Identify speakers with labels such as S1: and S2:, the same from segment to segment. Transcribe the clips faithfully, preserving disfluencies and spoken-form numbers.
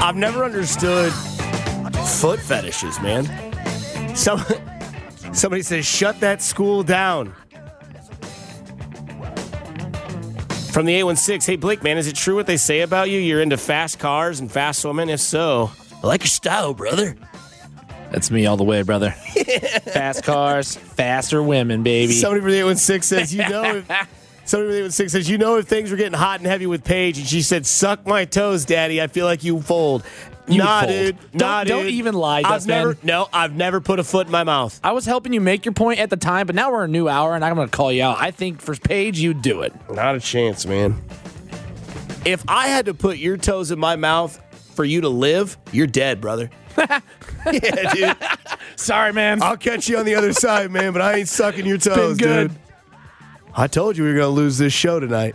S1: I've never understood foot fetishes, man. Some, somebody says, shut that school down. From the eight one six, hey, Blake, man, is it true what they say about you? You're into fast cars and fast women? If so, I like your style, brother.
S2: That's me all the way, brother. Fast cars, faster women, baby.
S1: Somebody from the eight one six says, you know, if, somebody from the eight one six says, you know, if things were getting hot and heavy with Paige, and she said, suck my toes, daddy, I feel like you fold.
S2: You
S1: nah,
S2: fold.
S1: dude.
S2: Don't,
S1: Nah,
S2: don't
S1: dude.
S2: even lie,
S1: I've
S2: Dustman.
S1: never, no, I've never put a foot in my mouth.
S2: I was helping you make your point at the time, but now we're in a new hour, and I'm going to call you out. I think for Paige, you do it.
S1: Not a chance, man. If I had to put your toes in my mouth for you to live, you're dead, brother. Yeah, dude.
S2: Sorry, man.
S1: I'll catch you on the other side, man, but I ain't sucking your toes,
S2: been good.
S1: dude. I told you we were going to lose this show tonight.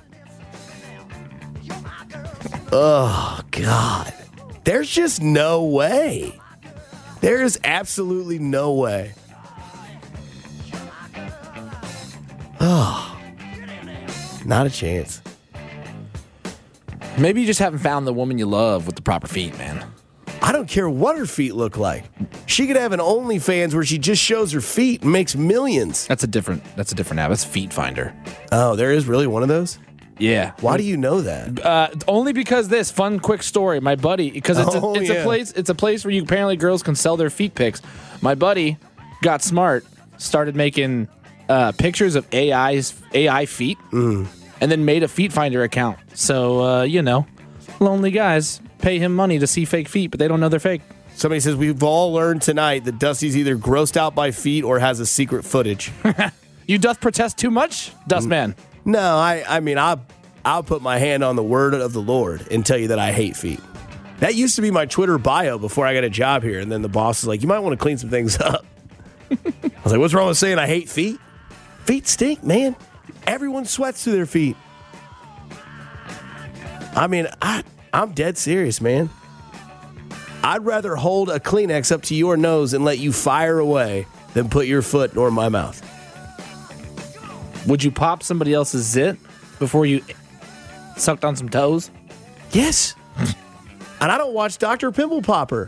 S1: Oh, God. There's just no way. There is absolutely no way. Oh, not a chance.
S2: Maybe you just haven't found the woman you love with the proper feet, man.
S1: I don't care what her feet look like. She could have an OnlyFans where she just shows her feet and makes millions.
S2: That's a different. That's a different app. That's Feet Finder.
S1: Oh, there is really one of those?
S2: Yeah.
S1: Why do you know that?
S2: Uh, only because this fun, quick story. My buddy, because it's,
S1: Oh,
S2: a, it's
S1: yeah.
S2: a place. It's a place where you apparently girls can sell their feet pics. My buddy got smart, started making uh, pictures of A I's A I feet,
S1: Mm.
S2: and then made a Feet Finder account. So uh, you know, lonely guys pay him money to see fake feet, but they don't know they're fake.
S1: Somebody says, we've all learned tonight that Dusty's either grossed out by feet or has a secret footage.
S2: You doth protest too much, Dustman.
S1: No, I, I mean, I'll, I'll put my hand on the word of the Lord and tell you that I hate feet. That used to be my Twitter bio before I got a job here. And then the boss is like, you might want to clean some things up. I was like, what's wrong with saying I hate feet? Feet stink, man. Everyone sweats through their feet. I mean, I, I'm dead serious, man. I'd rather hold a Kleenex up to your nose and let you fire away than put your foot nor my mouth.
S2: Would you pop somebody else's zit before you sucked on some toes?
S1: Yes. And I don't watch Doctor Pimple Popper.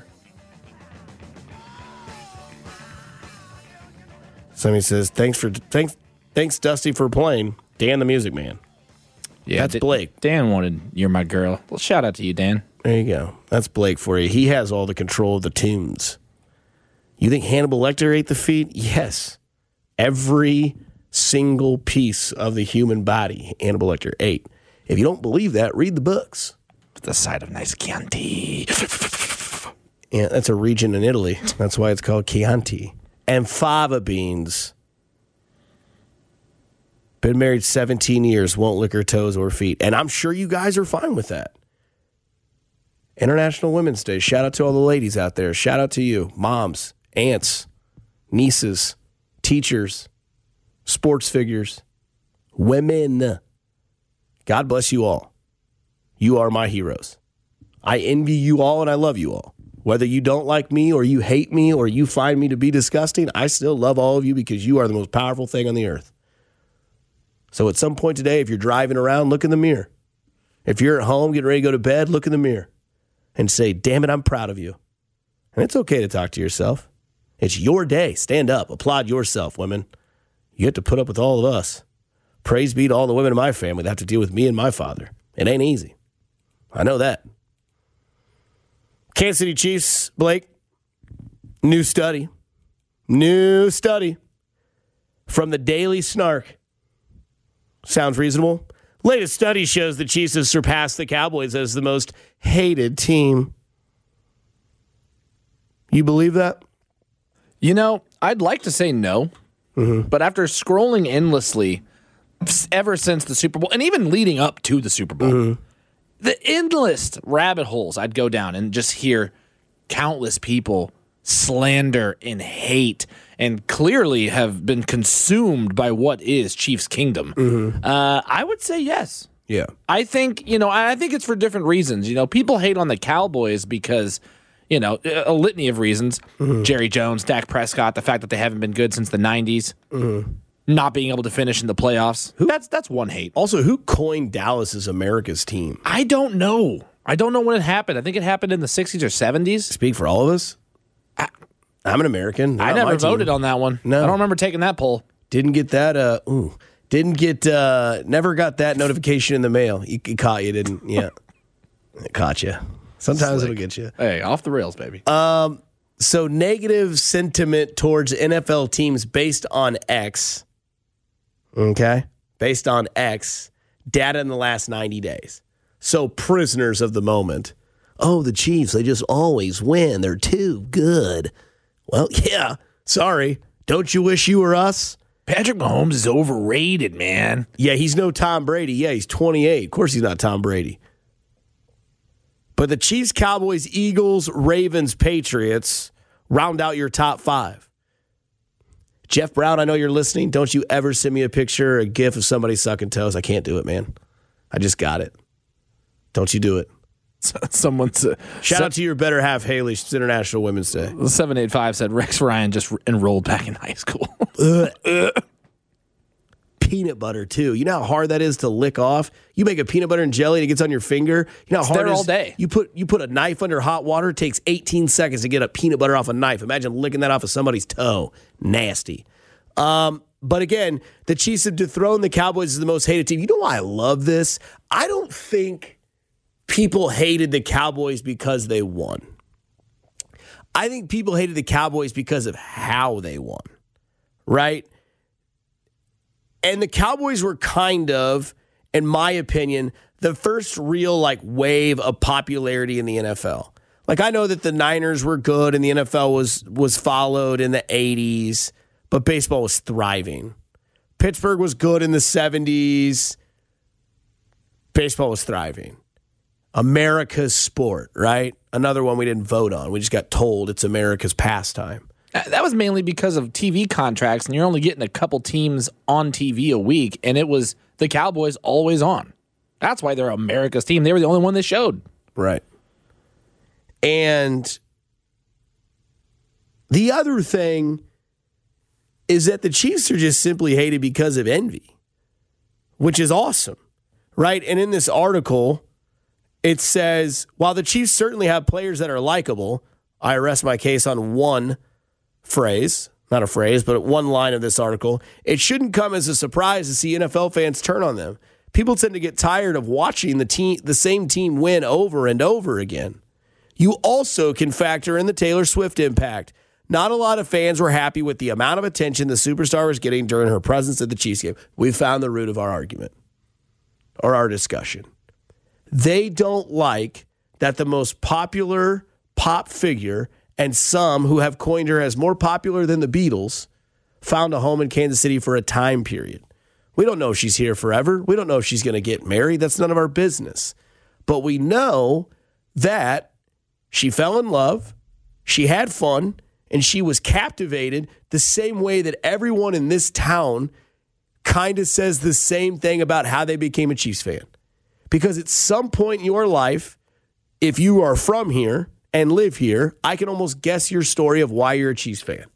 S1: Somebody says, thanks for thanks thanks Dusty for playing. Dan the Music Man.
S2: Yeah,
S1: That's
S2: D-
S1: Blake.
S2: Dan wanted You're My Girl. Well, shout out to you, Dan.
S1: There you go. That's Blake for you. He has all the control of the tunes. You think Hannibal Lecter ate the feet? Yes. Every single piece of the human body Hannibal Lecter ate. If you don't believe that, read the books.
S2: The side of nice Chianti.
S1: Yeah, that's a region in Italy. That's why it's called Chianti. And fava beans. Been married seventeen years, won't lick her toes or feet. And I'm sure you guys are fine with that. International Women's Day. Shout out to all the ladies out there. Shout out to you. Moms, aunts, nieces, teachers, sports figures, women. God bless you all. You are my heroes. I envy you all and I love you all. Whether you don't like me or you hate me or you find me to be disgusting, I still love all of you because you are the most powerful thing on the earth. So at some point today, if you're driving around, look in the mirror. If you're at home getting ready to go to bed, look in the mirror and say, damn it, I'm proud of you. And it's okay to talk to yourself. It's your day. Stand up. Applaud yourself, women. You have to put up with all of us. Praise be to all the women in my family that have to deal with me and my father. It ain't easy. I know that. Kansas City Chiefs, Blake. New study. New study from the Daily Snark. Sounds reasonable. Latest study shows the Chiefs have surpassed the Cowboys as the most hated team. You believe that?
S2: You know, I'd like to say no, mm-hmm. but after scrolling endlessly ever since the Super Bowl, and even leading up to the Super Bowl, mm-hmm. the endless rabbit holes I'd go down and just hear countless people slander and hate and clearly have been consumed by what is Chiefs Kingdom. Mm-hmm. Uh, I would say yes.
S1: Yeah.
S2: I think, you know, I think it's for different reasons. You know, people hate on the Cowboys because, you know, a litany of reasons. Mm-hmm. Jerry Jones, Dak Prescott, the fact that they haven't been good since the nineties. Mm-hmm. Not being able to finish in the playoffs. Who, that's that's one hate.
S1: Also, who coined Dallas as America's team?
S2: I don't know. I don't know when it happened. I think it happened in the sixties or seventies.
S1: Speak for all of us. I, I'm an American.
S2: I never voted on that one.
S1: No.
S2: I don't remember taking that poll.
S1: Didn't get that. Uh, ooh, didn't get. Uh, never got that notification in the mail. It, it caught you, didn't? Yeah, it caught you. Sometimes
S2: Slick.
S1: It'll get you.
S2: Hey, off the rails, baby.
S1: Um. So negative sentiment towards N F L teams based on X. Okay, based on X data in the last ninety days. So prisoners of the moment. Oh, the Chiefs, they just always win. They're too good. Well, yeah, sorry. Don't you wish you were us?
S2: Patrick Mahomes is overrated, man.
S1: Yeah, he's no Tom Brady. Yeah, he's twenty-eight. Of course he's not Tom Brady. But the Chiefs, Cowboys, Eagles, Ravens, Patriots round out your top five. Jeff Brown, I know you're listening. Don't you ever send me a picture or a gif of somebody sucking toes. I can't do it, man. I just got it. Don't you do it.
S2: Someone's uh,
S1: Shout out to your better half, Haley. It's International Women's Day.
S2: seven eight five said Rex Ryan just enrolled back in high school.
S1: uh, uh. Peanut butter, too. You know how hard that is to lick off? You make a peanut butter and jelly and it gets on your finger. You know how
S2: it's
S1: hard
S2: there
S1: it is?
S2: all day.
S1: You put, you put a knife under hot water. It takes eighteen seconds to get a peanut butter off a knife. Imagine licking that off of somebody's toe. Nasty. Um, but again, the Chiefs have dethroned the Cowboys as the most hated team. You know why I love this? I don't think people hated the Cowboys because they won. I think people hated the Cowboys because of how they won, right? And the Cowboys were kind of, in my opinion, the first real like wave of popularity in the N F L. Like I know that the Niners were good and the N F L was was followed in the eighties, but baseball was thriving. Pittsburgh was good in the seventies. Baseball was thriving. America's sport, right? Another one we didn't vote on. We just got told it's America's pastime.
S2: That was mainly because of T V contracts, and you're only getting a couple teams on T V a week, and it was the Cowboys always on. That's why they're America's team. They were the only one that showed.
S1: Right. And the other thing is that the Chiefs are just simply hated because of envy, which is awesome, right? And in this article, it says, while the Chiefs certainly have players that are likable, I rest my case on one phrase, not a phrase, but one line of this article, it shouldn't come as a surprise to see N F L fans turn on them. People tend to get tired of watching the team, the same team win over and over again. You also can factor in the Taylor Swift impact. Not a lot of fans were happy with the amount of attention the superstar was getting during her presence at the Chiefs game. We found the root of our argument or our discussion. They don't like that the most popular pop figure, and some who have coined her as more popular than the Beatles, found a home in Kansas City for a time period. We don't know if she's here forever. We don't know if she's going to get married. That's none of our business. But we know that she fell in love, she had fun, and she was captivated the same way that everyone in this town kind of says the same thing about how they became a Chiefs fan. Because at some point in your life, if you are from here and live here, I can almost guess your story of why you're a Chiefs fan.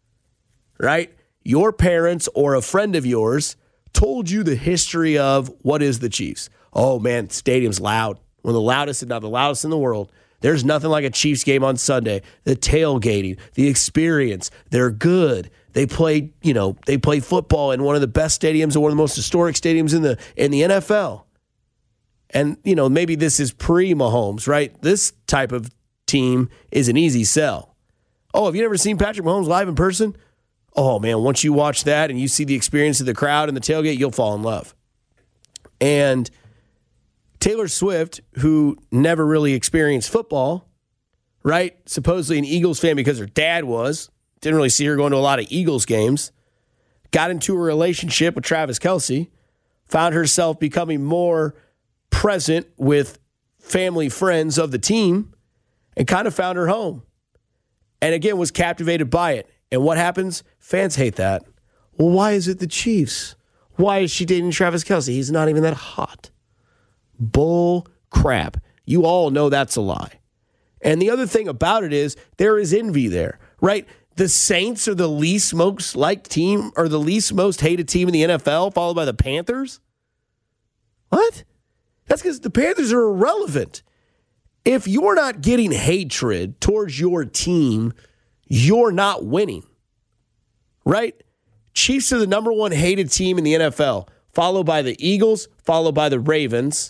S1: Right? Your parents or a friend of yours told you the history of what is the Chiefs. Oh, man, stadium's loud. One of the loudest, if not the loudest in the world. There's nothing like a Chiefs game on Sunday. The tailgating, the experience, they're good. They play, you know, they play football in one of the best stadiums and one of the most historic stadiums in the in the N F L. And, you know, maybe this is pre-Mahomes, right? This type of team is an easy sell. Oh, have you never seen Patrick Mahomes live in person? Oh, man, once you watch that and you see the experience of the crowd and the tailgate, you'll fall in love. And Taylor Swift, who never really experienced football, right? Supposedly an Eagles fan because her dad was. Didn't really see her going to a lot of Eagles games. Got into a relationship with Travis Kelce. Found herself becoming more present with family friends of the team. And kind of found her home. And again, was captivated by it. And what happens? Fans hate that. Well, why is it the Chiefs? Why is she dating Travis Kelce? He's not even that hot. Bull crap. You all know that's a lie. And the other thing about it is there is envy there, right? The Saints are the least most liked team or the least most hated team in the N F L, followed by the Panthers. What? That's because the Panthers are irrelevant. If you're not getting hatred towards your team, you're not winning, right? Chiefs are the number one hated team in the N F L, followed by the Eagles, followed by the Ravens.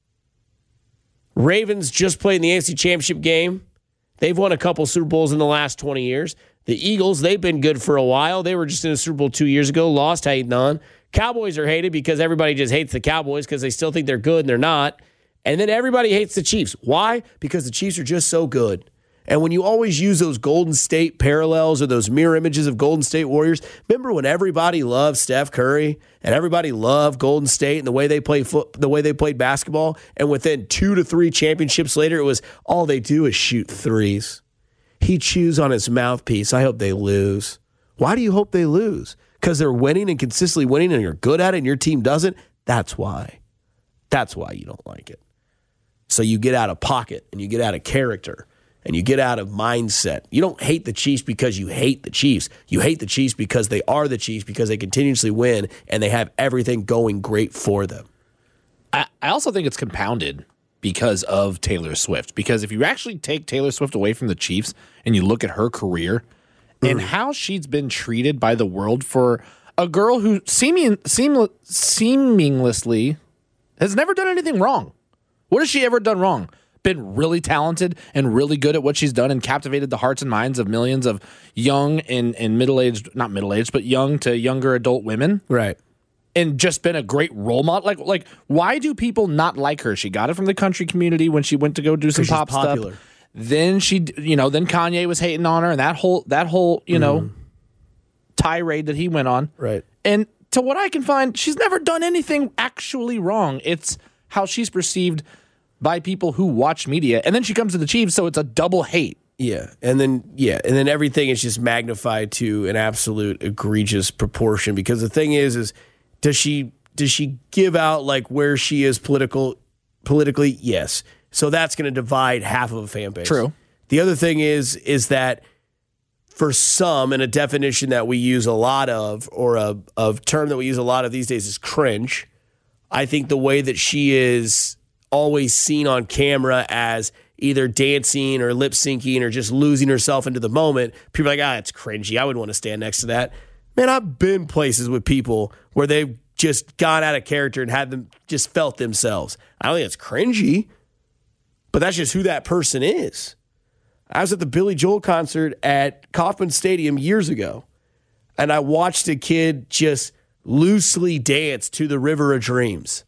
S1: Ravens just played in the A F C Championship game. They've won a couple Super Bowls in the last twenty years. The Eagles, they've been good for a while. They were just in a Super Bowl two years ago, lost, hating on. Cowboys are hated because everybody just hates the Cowboys because they still think they're good and they're not. And then everybody hates the Chiefs. Why? Because the Chiefs are just so good. And when you always use those Golden State parallels or those mirror images of Golden State Warriors, remember when everybody loved Steph Curry and everybody loved Golden State and the way they play foot, the way they played basketball, and within two to three championships later, it was all they do is shoot threes. He chews on his mouthpiece. I hope they lose. Why do you hope they lose? Because they're winning and consistently winning and you're good at it and your team doesn't? That's why. That's why you don't like it. So you get out of pocket and you get out of character. And you get out of mindset. You don't hate the Chiefs because you hate the Chiefs. You hate the Chiefs because they are the Chiefs, because they continuously win, and they have everything going great for them.
S2: I, I also think it's compounded because of Taylor Swift. Because if you actually take Taylor Swift away from the Chiefs and you look at her career mm. and how she's been treated by the world for a girl who seeming, seem, seemingly has never done anything wrong. What has she ever done wrong? Been really talented and really good at what she's done and captivated the hearts and minds of millions of young and, and middle-aged, not middle-aged, but young to younger adult women.
S1: Right.
S2: And just been a great role model. Like, like, why do people not like her? She got it from the country community when she went to go do some pop stuff. Then she, you know, then Kanye was hating on her and that whole, that whole, you mm. know, tirade that he went on.
S1: Right.
S2: And to what I can find, she's never done anything actually wrong. It's how she's perceived by people who watch media, and then she comes to the Chiefs, so it's a double hate.
S1: Yeah, and then yeah, and then everything is just magnified to an absolute egregious proportion. Because the thing is, is does she does she give out like where she is political politically? Yes, so that's going to divide half of a fan base.
S2: True.
S1: The other thing is is that for some, and a definition that we use a lot of, or a of term that we use a lot of these days is cringe. I think the way that she is always seen on camera as either dancing or lip syncing or just losing herself into the moment, people are like, ah, it's cringy. I wouldn't want to stand next to that. Man, I've been places with people where they've just gone out of character and had them just felt themselves. I don't think it's cringy, but that's just who that person is. I was at the Billy Joel concert at Kauffman Stadium years ago, and I watched a kid just loosely dance to the River of Dreams.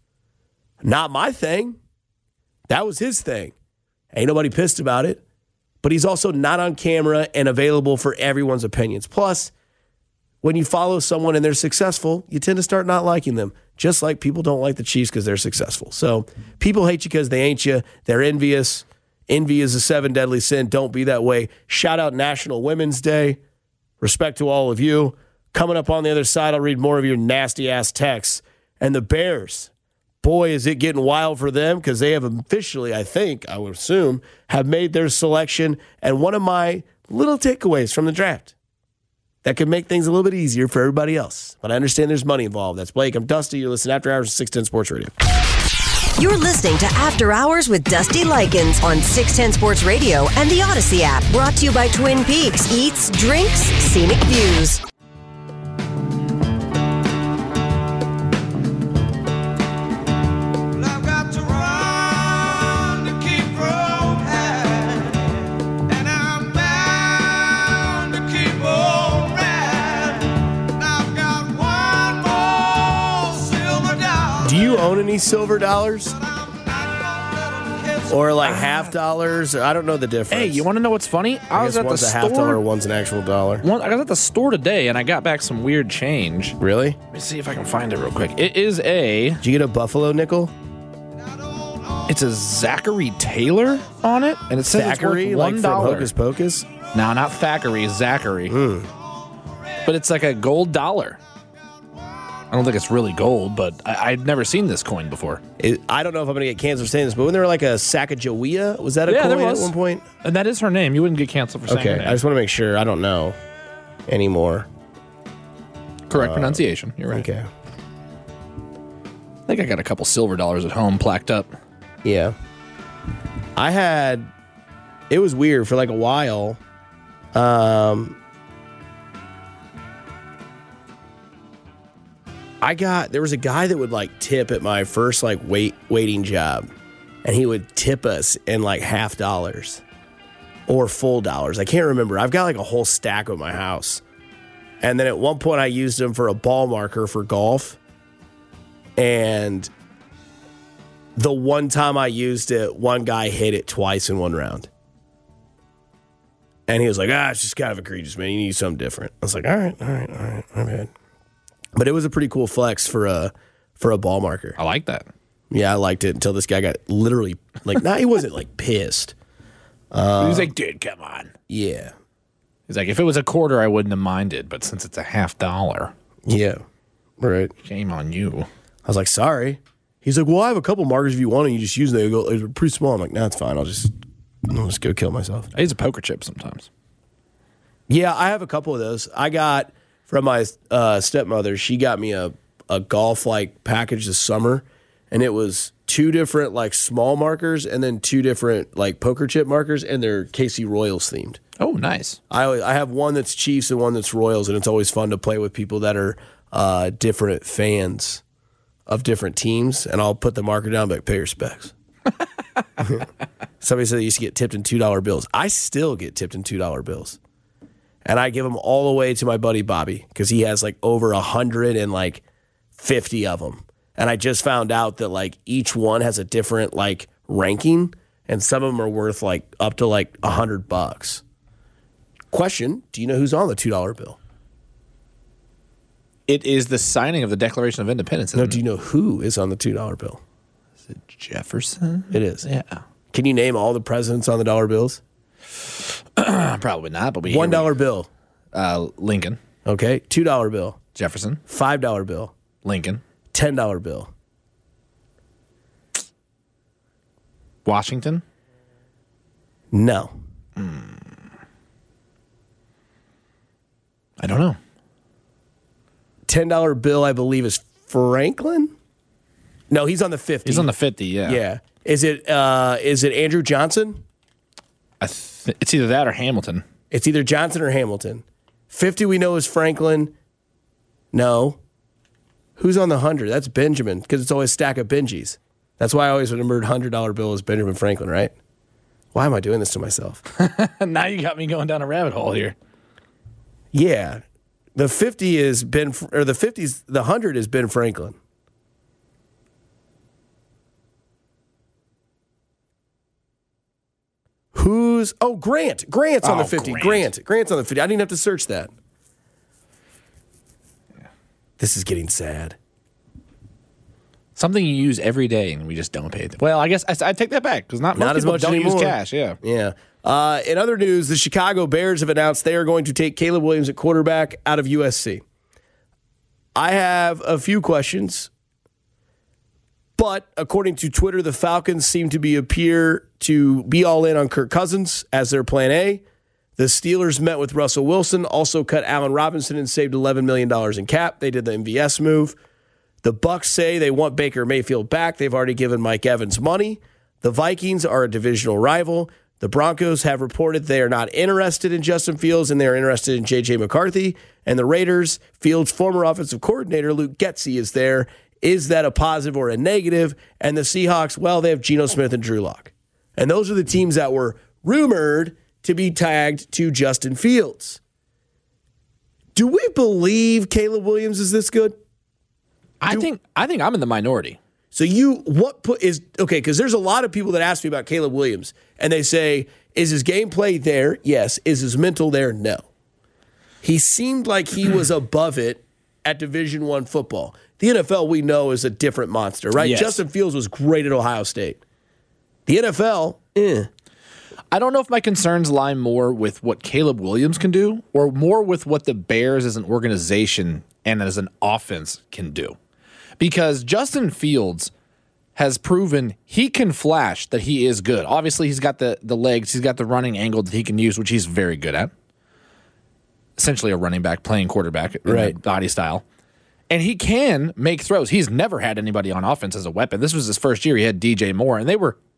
S1: Not my thing. That was his thing. Ain't nobody pissed about it. But he's also not on camera and available for everyone's opinions. Plus, when you follow someone and they're successful, you tend to start not liking them. Just like people don't like the Chiefs because they're successful. So people hate you because they ain't you. They're envious. Envy is a seven deadly sin. Don't be that way. Shout out National Women's Day. Respect to all of you. Coming up on the other side, I'll read more of your nasty-ass texts. And the Bears. Boy, is it getting wild for them because they have officially, I think, I would assume, have made their selection. And one of my little takeaways from the draft that could make things a little bit easier for everybody else. But I understand there's money involved. That's Blake. I'm Dusty. You're listening to After Hours of six ten Sports Radio.
S3: You're listening to After Hours with Dusty Likens on six ten Sports Radio and the Odyssey app. Brought to you by Twin Peaks. Eats, drinks, scenic views.
S1: Do you own any silver dollars? Or like half dollars? I don't know the difference.
S2: Hey, you want to know what's funny? I,
S1: I
S2: was at
S1: one's
S2: the
S1: a
S2: store.
S1: half dollar, one's an actual dollar.
S2: One, I was at the store today, and I got back some weird change.
S1: Really?
S2: Let me see if I can find it real quick. It is a...
S1: Did you get a Buffalo nickel?
S2: It's a Zachary Taylor on it, and it says
S1: Thackeray,
S2: it's worth one dollar.
S1: Like from Hocus Pocus?
S2: No, not Thackeray, Zachary.
S1: Mm.
S2: But it's like a gold dollar. I don't think it's really gold, but I, I'd never seen this coin before.
S1: It, I don't know if I'm going to get canceled for saying this, but when there were like a Sacagawea, was that a
S2: yeah,
S1: coin
S2: there was.
S1: at one point?
S2: And that is her name. You wouldn't get canceled for saying
S1: okay,
S2: her name.
S1: I just want to make sure. I don't know anymore.
S2: Correct
S1: uh,
S2: pronunciation. You're right.
S1: Okay.
S2: I think I got a couple silver dollars at home plaqued up.
S1: Yeah. I had, it was weird for like a while. Um, I got, there was a guy that would like tip at my first like wait waiting job, and he would tip us in like half dollars or full dollars. I can't remember. I've got like a whole stack at my house. And then at one point I used him for a ball marker for golf. And the one time I used it, one guy hit it twice in one round. And he was like, ah, it's just kind of egregious, man. You need something different. I was like, all right, all right, all right, I'm good. But it was a pretty cool flex for a for a ball marker.
S2: I like that.
S1: Yeah, I liked it until this guy got literally, like, nah, he wasn't, like, pissed.
S2: Uh, he was like, dude, come on.
S1: Yeah.
S2: He's like, if it was a quarter, I wouldn't have minded. But since it's a half dollar.
S1: Yeah, right.
S2: Shame on you.
S1: I was like, sorry. He's like, well, I have a couple markers if you want, and you just use them. They go, they're pretty small. I'm like, nah, it's fine. I'll just, I'll just go kill myself.
S2: I use a poker chip sometimes.
S1: Yeah, I have a couple of those. I got from my uh, stepmother. She got me a, a golf like package this summer, and it was two different like small markers and then two different like poker chip markers, and they're K C Royals themed.
S2: Oh, nice.
S1: I always, I have one that's Chiefs and one that's Royals, and it's always fun to play with people that are uh, different fans of different teams, and I'll put the marker down, but pay your specs. Somebody said they used to get tipped in two dollar bills. I still get tipped in two dollar bills. And I give them all the way to my buddy Bobby because he has like over a hundred and like fifty of them. And I just found out that like each one has a different like ranking, and some of them are worth like up to like a hundred bucks. Question: do you know who's on the two dollar bill?
S2: It is the signing of the Declaration of Independence.
S1: No, do you know who is on the two dollar bill?
S2: Is it Jefferson?
S1: It is.
S2: Yeah.
S1: Can you name all the presidents on the dollar bills?
S2: Probably not, but we
S1: one dollar bill.
S2: Uh, Lincoln.
S1: Okay. Two dollar bill.
S2: Jefferson.
S1: Five dollar bill.
S2: Lincoln.
S1: Ten dollar bill.
S2: Washington.
S1: No.
S2: Mm. I don't know.
S1: Ten dollar bill, I believe, is Franklin. No, he's on the fifty.
S2: He's on the fifty. Yeah.
S1: Yeah. Is it? Uh, is it Andrew Johnson?
S2: I th- it's either that or Hamilton.
S1: It's either Johnson or Hamilton. fifty we know is Franklin. No. Who's on the one hundred? That's Benjamin, because it's always a stack of Benjis. That's why I always remembered one hundred dollar bill is Benjamin Franklin, right? Why am I doing this to myself?
S2: Now you got me going down a rabbit hole here.
S1: Yeah. The fifty is Ben, or the fifties, the one hundred is Ben Franklin. Who's, oh, Grant. Grant's on
S2: Oh,
S1: the fifty.
S2: Grant.
S1: Grant. Grant's on the fifty. I didn't even have to search that. Yeah. This is getting sad.
S2: Something you use every day and we just don't pay it. Well, I guess I, I take that back because not,
S1: Not
S2: most
S1: as
S2: people
S1: much
S2: don't
S1: anymore.
S2: use cash. Yeah.
S1: Yeah. Uh, in other news, the Chicago Bears have announced they are going to take Caleb Williams at quarterback out of U S C. I have a few questions, but according to Twitter, the Falcons seem to be appear to be all in on Kirk Cousins as their plan A. The Steelers met with Russell Wilson, also cut Allen Robinson and saved eleven million dollars in cap. They did the M V S move. The Bucs say they want Baker Mayfield back. They've already given Mike Evans money. The Vikings are a divisional rival. The Broncos have reported they are not interested in Justin Fields and they are interested in J J McCarthy. And the Raiders, Fields' former offensive coordinator, Luke Getsy, is there. Is that a positive or a negative? And the Seahawks, well, they have Geno Smith and Drew Lock. And those are the teams that were rumored to be tagged to Justin Fields. Do we believe Caleb Williams is this good?
S2: I think I think I'm in the minority.
S1: So you, what put is, okay, because there's a lot of people that ask me about Caleb Williams, and they say, is his gameplay there? Yes. Is his mental there? No. He seemed like he was above it at Division One football. The N F L, we know, is a different monster, right?
S2: Yes.
S1: Justin Fields was great at Ohio State. The N F L, eh.
S2: I don't know if my concerns lie more with what Caleb Williams can do or more with what the Bears as an organization and as an offense can do. Because Justin Fields has proven he can flash that he is good. Obviously, he's got the, the legs, he's got the running angle that he can use, which he's very good at. Essentially a running back, playing quarterback, right? Body style. And he can make throws. He's never had anybody on offense as a weapon. This was his first year. He had D J Moore, and they were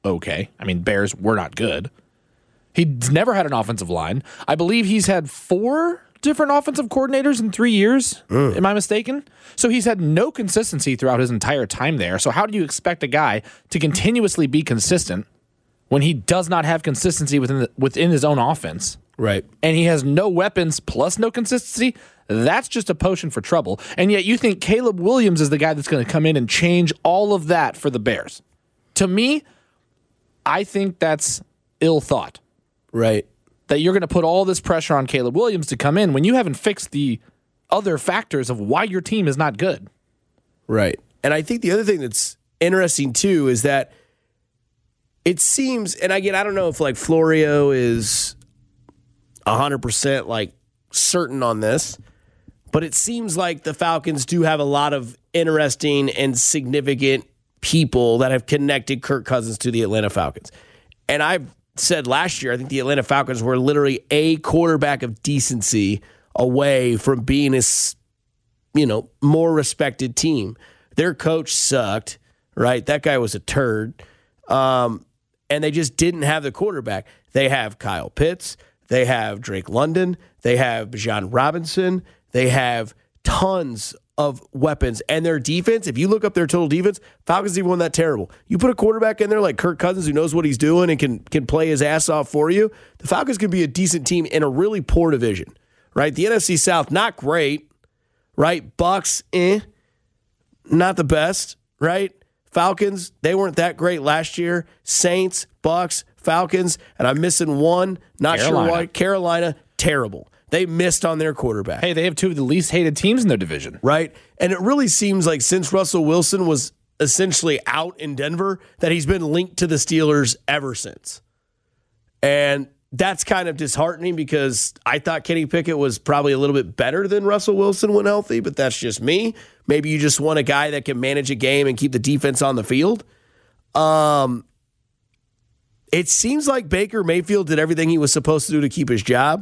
S2: okay. I mean, Bears were not good. He's never had an offensive line. I believe he's had four different offensive coordinators in three years. Mm. Am I mistaken? So he's had no consistency throughout his entire time there. So how do you expect a guy to continuously be consistent when he does not have consistency within the, within his own offense?
S1: Right.
S2: And he has no weapons plus no consistency? That's just a potion for trouble. And yet you think Caleb Williams is the guy that's going to come in and change all of that for the Bears. To me, I think that's ill thought.
S1: Right.
S2: That you're going to put all this pressure on Caleb Williams to come in when you haven't fixed the other factors of why your team is not good.
S1: Right. And I think the other thing that's interesting, too, is that it seems, and again, I don't know if like Florio is one hundred percent like certain on this, but it seems like the Falcons do have a lot of interesting and significant people that have connected Kirk Cousins to the Atlanta Falcons. And I've said last year, I think the Atlanta Falcons were literally a quarterback of decency away from being a, you know, more respected team. Their coach sucked, right? That guy was a turd. Um, and they just didn't have the quarterback. They have Kyle Pitts. They have Drake London. They have Bijan Robinson. They have tons of weapons. And their defense, if you look up their total defense, Falcons even won that terrible. You put a quarterback in there like Kirk Cousins who knows what he's doing and can can play his ass off for you, the Falcons can be a decent team in a really poor division, right? The N F C South, not great, right? Bucks, eh, not the best, right? Falcons, they weren't that great last year. Saints, Bucks, Falcons, and I'm missing one, not
S2: Carolina.
S1: sure why. Carolina, terrible. They missed on their quarterback.
S2: Hey, they have two of the least hated teams in their division.
S1: Right? And it really seems like since Russell Wilson was essentially out in Denver, that he's been linked to the Steelers ever since. And that's kind of disheartening because I thought Kenny Pickett was probably a little bit better than Russell Wilson when healthy, but that's just me. Maybe you just want a guy that can manage a game and keep the defense on the field. Um, it seems like Baker Mayfield did everything he was supposed to do to keep his job.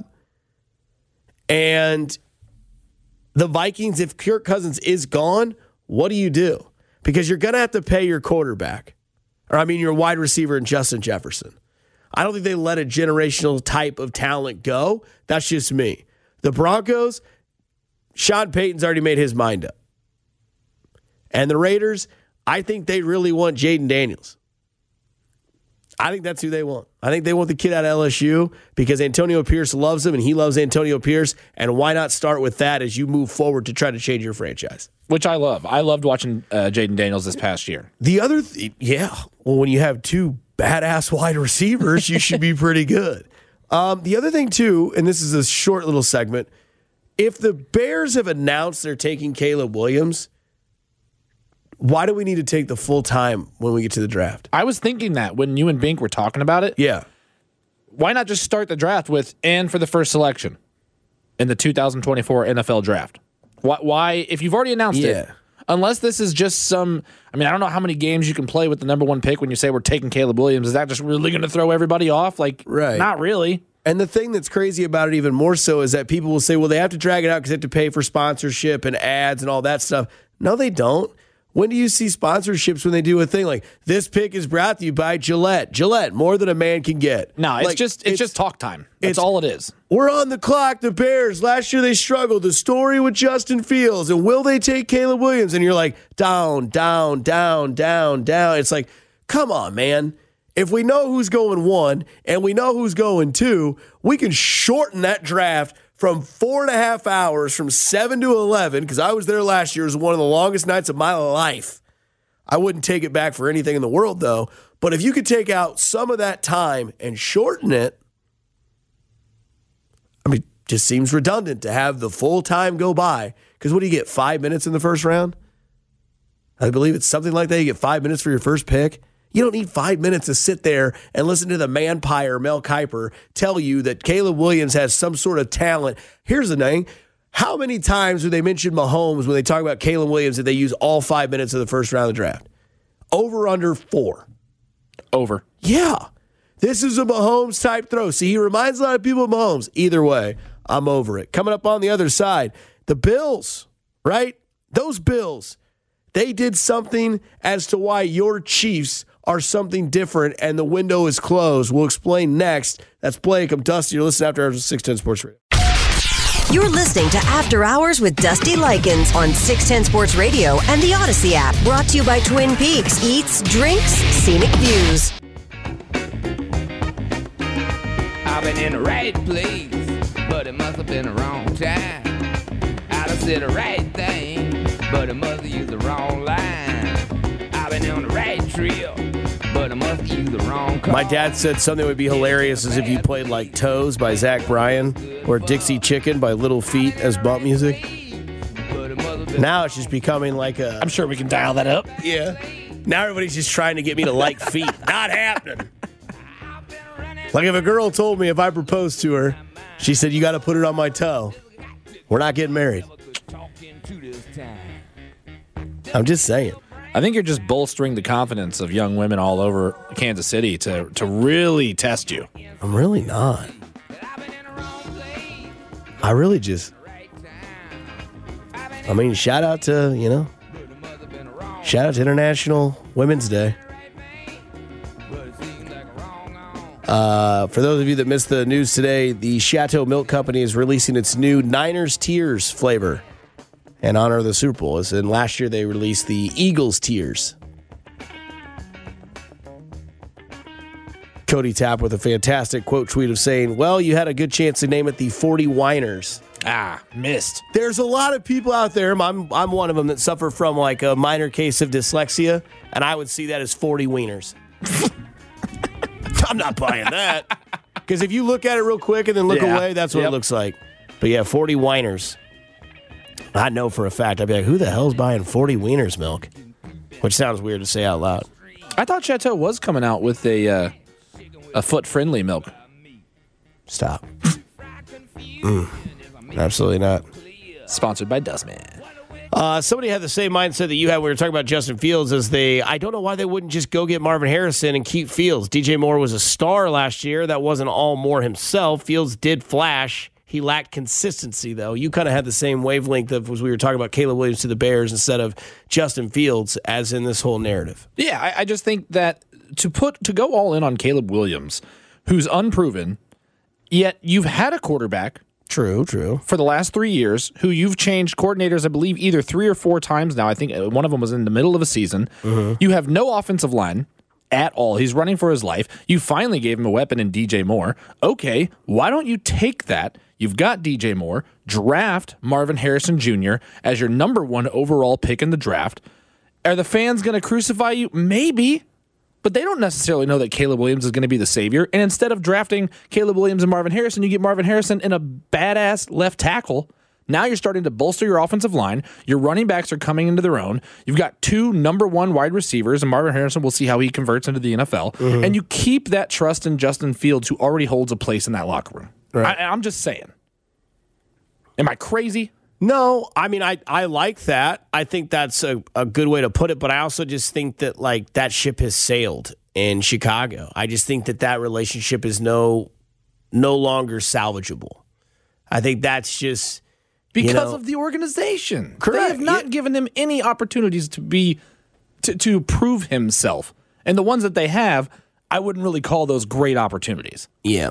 S1: And the Vikings, if Kirk Cousins is gone, what do you do? Because you're going to have to pay your quarterback. Or, I mean, your wide receiver in Justin Jefferson. I don't think they let a generational type of talent go. That's just me. The Broncos, Sean Payton's already made his mind up. And the Raiders, I think they really want Jaden Daniels. I think that's who they want. I think they want the kid out of L S U because Antonio Pierce loves him and he loves Antonio Pierce. And why not start with that as you move forward to try to change your franchise?
S2: Which I love. I loved watching uh, Jaden Daniels this past year.
S1: The other, th- yeah, well, when you have two badass wide receivers, you should be pretty good. Um, the other thing, too, and this is a short little segment, if the Bears have announced they're taking Caleb Williams, why do we need to take the full time when we get to the draft?
S2: I was thinking that when you and Bink were talking about it.
S1: Yeah.
S2: Why not just start the draft with and for the first selection in the two thousand twenty-four N F L draft? Why, why if you've already announced
S1: yeah.
S2: it, unless this is just some, I mean, I don't know how many games you can play with the number one pick when you say we're taking Caleb Williams. Is that just really going to throw everybody off? Like,
S1: right.
S2: Not really.
S1: And the thing that's crazy about it even more so is that people will say, well, they have to drag it out because they have to pay for sponsorship and ads and all that stuff. No, they don't. When do you see sponsorships when they do a thing like this pick is brought to you by Gillette? Gillette, more than a man can get.
S2: No, it's
S1: like,
S2: just it's, it's just talk time. That's
S1: it's,
S2: all it is.
S1: We're on the clock. The Bears, last year they struggled. The story with Justin Fields. And will they take Caleb Williams? And you're like, down, down, down, down, down. It's like, come on, man. If we know who's going one and we know who's going two, we can shorten that draft from four and a half hours, from seven to eleven, because I was there last year. It was one of the longest nights of my life. I wouldn't take it back for anything in the world, though. But if you could take out some of that time and shorten it, I mean, it just seems redundant to have the full time go by. Because what do you get, five minutes in the first round? I believe it's something like that. You get five minutes for your first pick. You don't need five minutes to sit there and listen to the manpire, Mel Kiper, tell you that Caleb Williams has some sort of talent. Here's the thing. How many times do they mention Mahomes when they talk about Caleb Williams that they use all five minutes of the first round of the draft? Over, under, four.
S2: Over.
S1: Yeah. This is a Mahomes type throw. See, he reminds a lot of people of Mahomes. Either way, I'm over it. Coming up on the other side, the Bills, right? Those Bills, they did something as to why your Chiefs are something different, and the window is closed. We'll explain next. That's Blake. I'm Dusty. You're listening to After Hours with six ten Sports Radio.
S3: You're listening to After Hours with Dusty Likens on six ten Sports Radio and the Odyssey app. Brought to you by Twin Peaks. Eats, drinks, scenic views.
S4: I've been in the right place, but it must have been the wrong time. I done said the right thing, but it must have used the wrong line. I've been on the right trail, but I must have used the wrong car.
S1: My dad said something would be hilarious as if you played like Toes by Zach Bryan or Dixie Chicken by Little Feat as bump music. Now it's just becoming like a...
S2: I'm sure we can dial that up.
S1: Yeah. Now everybody's just trying to get me to like feet. Not happening. Like if a girl told me if I proposed to her, she said, you got to put it on my toe. We're not getting married. I'm just saying.
S2: I think you're just bolstering the confidence of young women all over Kansas City to, to really test you.
S1: I'm really not. I really just... I mean, shout out to, you know, shout out to International Women's Day. Uh, for those of you that missed the news today, the Chateau Milk Company is releasing its new Niners Tears flavor in honor of the Super Bowl. As in last year, they released the Eagles Tears. Cody Tapp with a fantastic quote tweet of saying, well, you had a good chance to name it the forty Winers.
S2: Ah, missed.
S1: There's a lot of people out there, I'm, I'm one of them, that suffer from like a minor case of dyslexia, and I would see that as forty wieners. I'm not buying that. Because if you look at it real quick and then look
S2: Yeah.
S1: away, that's what
S2: Yep.
S1: it looks like. But yeah, forty Winers. I know for a fact. I'd be like, who the hell's buying forty Wieners milk? Which sounds weird to say out loud.
S2: I thought Chateau was coming out with a uh, a foot-friendly milk.
S1: Stop. Mm, absolutely not.
S2: Sponsored by Dustman.
S1: Uh, somebody had the same mindset that you had when we were talking about Justin Fields as they, I don't know why they wouldn't just go get Marvin Harrison and keep Fields. D J Moore was a star last year. That wasn't all Moore himself. Fields did flash. He lacked consistency, though. You kind of had the same wavelength of as we were talking about Caleb Williams to the Bears instead of Justin Fields as in this whole narrative.
S2: Yeah, I, I just think that to put to go all in on Caleb Williams, who's unproven, yet you've had a quarterback
S1: True, true.
S2: for the last three years who you've changed coordinators, I believe, either three or four times now. I think one of them was in the middle of a season. Mm-hmm. You have no offensive line at all. He's running for his life. You finally gave him a weapon in D J Moore. Okay, why don't you take that? You've got D J Moore, draft Marvin Harrison Junior as your number one overall pick in the draft. Are the fans going to crucify you? Maybe. But they don't necessarily know that Caleb Williams is going to be the savior. And instead of drafting Caleb Williams and Marvin Harrison, you get Marvin Harrison in a badass left tackle. Now you're starting to bolster your offensive line. Your running backs are coming into their own. You've got two number one wide receivers, and Marvin Harrison, we'll see how he converts into the N F L. Mm-hmm. And you keep that trust in Justin Fields, who already holds a place in that locker room. Right. I, I'm just saying. Am I crazy?
S1: No, I mean, I, I like that. I think that's a, a good way to put it, but I also just think that, like, that ship has sailed in Chicago. I just think that that relationship is no no longer salvageable. I think that's just...
S2: Because
S1: you know,
S2: of the organization.
S1: Correct.
S2: They have not
S1: yeah.
S2: given him any opportunities to be to, to prove himself. And the ones that they have, I wouldn't really call those great opportunities.
S1: Yeah.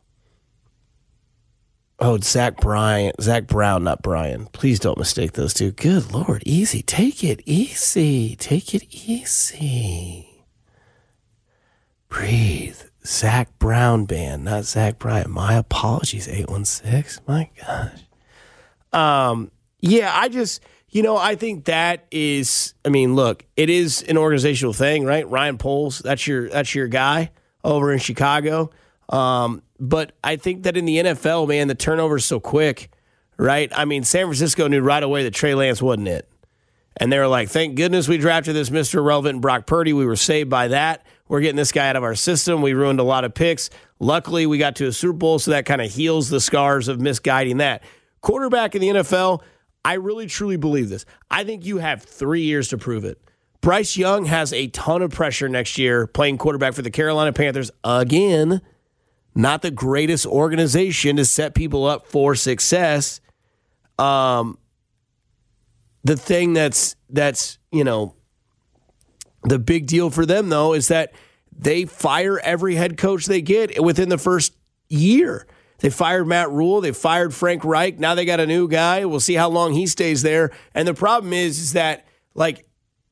S1: Oh, Zach Bryan, Zach Brown, not Brian. Please don't mistake those two. Good Lord, easy. Take it easy. Take it easy. Breathe. Zach Brown band, not Zach Bryan. My apologies, eight one six. My gosh. Um, yeah, I just, you know, I think that is, I mean, look, it is an organizational thing, right? Ryan Poles, that's your that's your guy over in Chicago. Um, but I think that in the N F L, man, the turnover is so quick, right? I mean, San Francisco knew right away that Trey Lance wasn't it. And they were like, thank goodness we drafted this Mister Irrelevant and Brock Purdy. We were saved by that. We're getting this guy out of our system. We ruined a lot of picks. Luckily, we got to a Super Bowl, so that kind of heals the scars of misguiding that. Quarterback in the N F L, I really, truly believe this. I think you have three years to prove it. Bryce Young has a ton of pressure next year playing quarterback for the Carolina Panthers again. Not the greatest organization to set people up for success. Um, the thing that's, that's you know, The big deal for them, though, is that they fire every head coach they get within the first year. They fired Matt Rule. They fired Frank Reich. Now they got a new guy. We'll see how long he stays there. And the problem is, is that, like,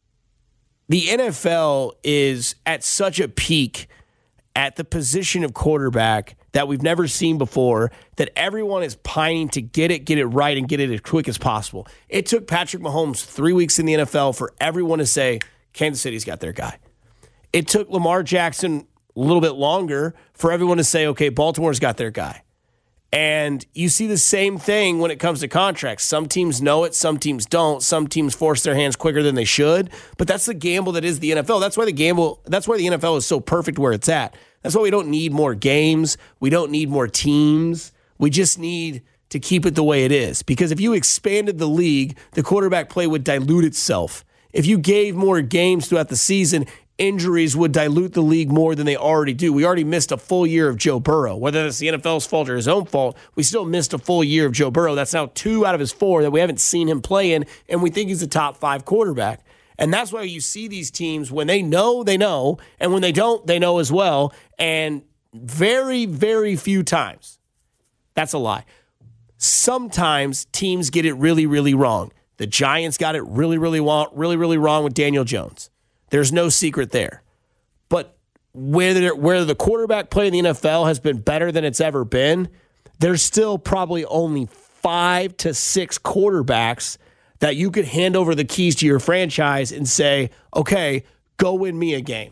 S1: the N F L is at such a peak at the position of quarterback that we've never seen before, that everyone is pining to get it, get it right, and get it as quick as possible. It took Patrick Mahomes three weeks in the N F L for everyone to say, Kansas City's got their guy. It took Lamar Jackson a little bit longer for everyone to say, okay, Baltimore's got their guy. And you see the same thing when it comes to contracts. Some teams know it, some teams don't. Some teams force their hands quicker than they should. But that's the gamble that is the N F L. That's why the gamble, that's why the N F L is so perfect where it's at. That's why we don't need more games. We don't need more teams. We just need to keep it the way it is. Because if you expanded the league, the quarterback play would dilute itself. If you gave more games throughout the season, injuries would dilute the league more than they already do. We already missed a full year of Joe Burrow. Whether that's the N F L's fault or his own fault, we still missed a full year of Joe Burrow. That's now two out of his four that we haven't seen him play in, and we think he's a top five quarterback. And that's why you see these teams, when they know, they know, and when they don't, they know as well. And very, very few times, that's a lie, sometimes teams get it really, really wrong. The Giants got it really, really, wrong, really, really wrong with Daniel Jones. There's no secret there. But whether, where the quarterback play in the N F L has been better than it's ever been, there's still probably only five to six quarterbacks that you could hand over the keys to your franchise and say, okay, go win me a game.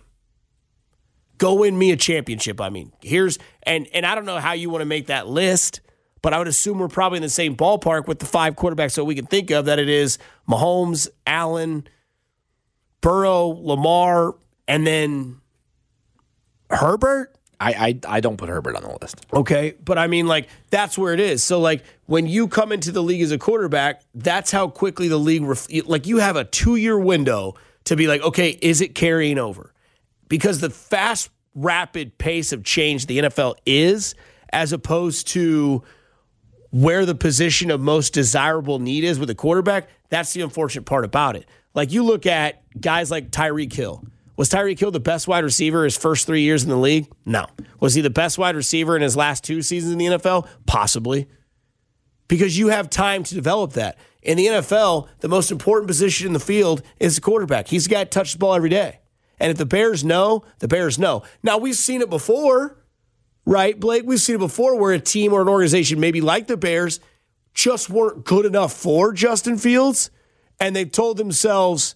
S1: Go win me a championship. I mean, here's, and, and I don't know how you want to make that list, but I would assume we're probably in the same ballpark with the five quarterbacks that we can think of, that it is Mahomes, Allen, Burrow, Lamar, and then Herbert.
S2: I, I I don't put Herbert on the list.
S1: Okay, but I mean, like, that's where it is. So, like, when you come into the league as a quarterback, that's how quickly the league, ref- like, you have a two-year window to be like, okay, is it carrying over? Because the fast, rapid pace of change the N F L is, as opposed to where the position of most desirable need is with a quarterback, that's the unfortunate part about it. Like, you look at guys like Tyreek Hill. Was Tyreek Hill the best wide receiver his first three years in the league? No. Was he the best wide receiver in his last two seasons in the N F L? Possibly. Because you have time to develop that. In the N F L, the most important position in the field is the quarterback. He's the guy that touches the ball every day. And if the Bears know, the Bears know. Now, we've seen it before, right, Blake? We've seen it before where a team or an organization, maybe like the Bears, just weren't good enough for Justin Fields, and they've told themselves,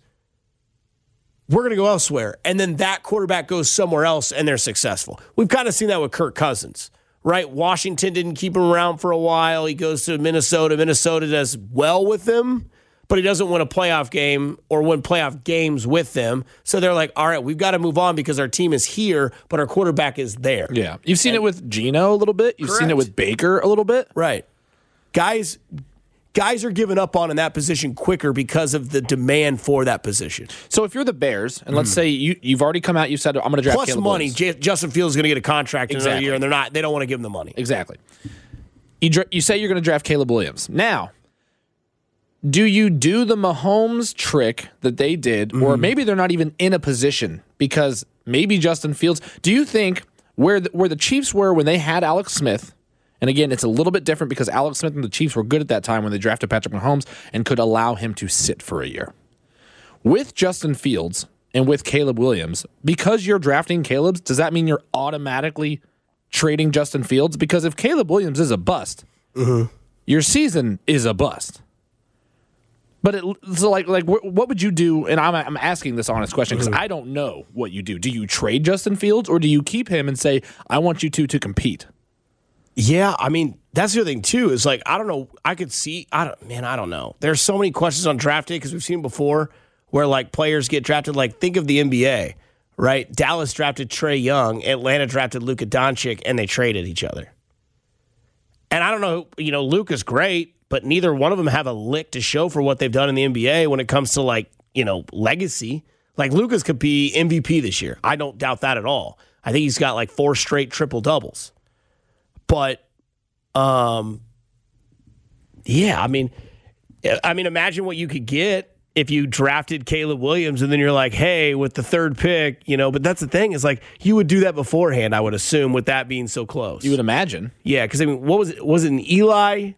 S1: we're going to go elsewhere. And then that quarterback goes somewhere else and they're successful. We've kind of seen that with Kirk Cousins, right? Washington didn't keep him around for a while. He goes to Minnesota. Minnesota does well with him, but he doesn't win a playoff game or win playoff games with them. So they're like, all right, we've got to move on because our team is here, but our quarterback is there.
S2: Yeah. You've seen and, it with Geno a little bit. You've
S1: correct.
S2: seen it with Baker a little bit.
S1: Right. Guys... Guys are giving up on in that position quicker because of the demand for that position.
S2: So if you're the Bears, and let's mm. say you, you've already come out, you've said, I'm going to draft
S1: Plus
S2: Caleb
S1: money.
S2: Williams.
S1: J- Justin Fields is going to get a contract in
S2: exactly.
S1: another year, and they're not. They don't want to give him the money.
S2: Exactly. You, dra- you say you're going to draft Caleb Williams. Now, do you do the Mahomes trick that they did, mm. or maybe they're not even in a position because maybe Justin Fields, do you think where the, where the Chiefs were when they had Alex Smith, and again, it's a little bit different because Alex Smith and the Chiefs were good at that time when they drafted Patrick Mahomes and could allow him to sit for a year. With Justin Fields and with Caleb Williams, because you're drafting Caleb's, does that mean you're automatically trading Justin Fields? Because if Caleb Williams is a bust, mm-hmm. your season is a bust. But it, so like, like, what would you do? And I'm, I'm asking this honest question because mm-hmm. I don't know what you do. Do you trade Justin Fields or do you keep him and say, I want you two to compete?
S1: Yeah, I mean, that's the other thing, too, is like, I don't know. I could see, I don't, man, I don't know. There's so many questions on draft day because we've seen before where, like, players get drafted. Like, think of the N B A, right? Dallas drafted Trae Young, Atlanta drafted Luka Doncic, and they traded each other. And I don't know, you know, Luka's great, but neither one of them have a lick to show for what they've done in the N B A when it comes to, like, you know, legacy. Like, Luka's could be M V P this year. I don't doubt that at all. I think he's got, like, four straight triple-doubles. But, um, yeah, I mean, I mean, imagine what you could get if you drafted Caleb Williams and then you're like, hey, with the third pick, you know, but that's the thing is like you would do that beforehand, I would assume, with that being so close.
S2: You would imagine.
S1: Yeah, because I mean, what was it? Was it an Eli?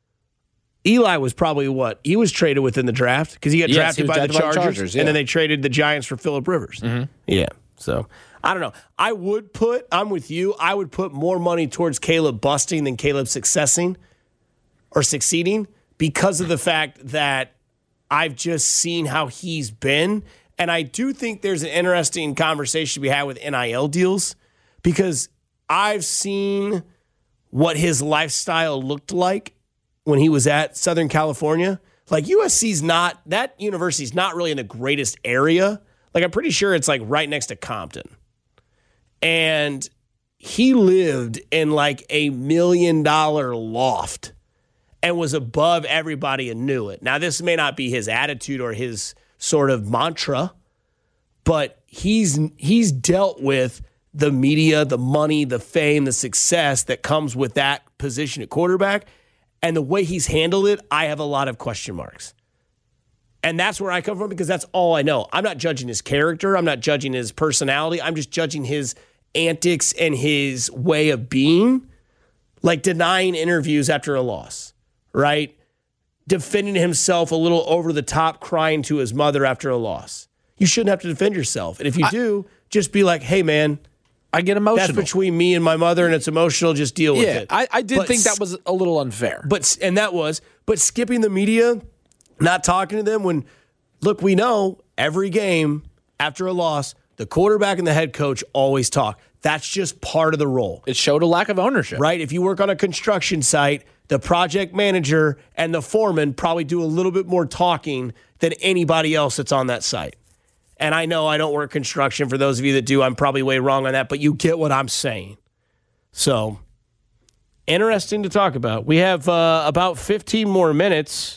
S1: Eli was probably what? He was traded within the draft because he got
S2: Yes,
S1: drafted,
S2: he was
S1: by,
S2: drafted
S1: the
S2: by the
S1: Chargers,
S2: Chargers, yeah.
S1: and then they traded the Giants for Phillip Rivers.
S2: Mm-hmm.
S1: Yeah, so I don't know. I would put, I'm with you, I would put more money towards Caleb busting than Caleb successing or succeeding because of the fact that I've just seen how he's been. And I do think there's an interesting conversation to be had with N I L deals because I've seen what his lifestyle looked like when he was at Southern California. Like U S C's not, that university's not really in the greatest area. Like I'm pretty sure it's like right next to Compton. And he lived in like a million dollar loft and was above everybody and knew it. Now, this may not be his attitude or his sort of mantra, but he's he's dealt with the media, the money, the fame, the success that comes with that position at quarterback. And the way he's handled it, I have a lot of question marks. And that's where I come from because that's all I know. I'm not judging his character. I'm not judging his personality. I'm just judging his antics and his way of being, like denying interviews after a loss, right? Defending himself a little over the top, crying to his mother after a loss. You shouldn't have to defend yourself. And if you I, do, just be like, hey, man,
S2: I get emotional.
S1: That's between me and my mother, and it's emotional. Just deal with
S2: yeah,
S1: it.
S2: I, I did
S1: but,
S2: think that was a little unfair.
S1: But and that was, but skipping the media, not talking to them when, look, we know every game after a loss, the quarterback and the head coach always talk. That's just part of the role.
S2: It showed a lack of ownership.
S1: Right? If you work on a construction site, the project manager and the foreman probably do a little bit more talking than anybody else that's on that site. And I know I don't work construction. For those of you that do, I'm probably way wrong on that, but you get what I'm saying. So, interesting to talk about. We have uh, about fifteen more minutes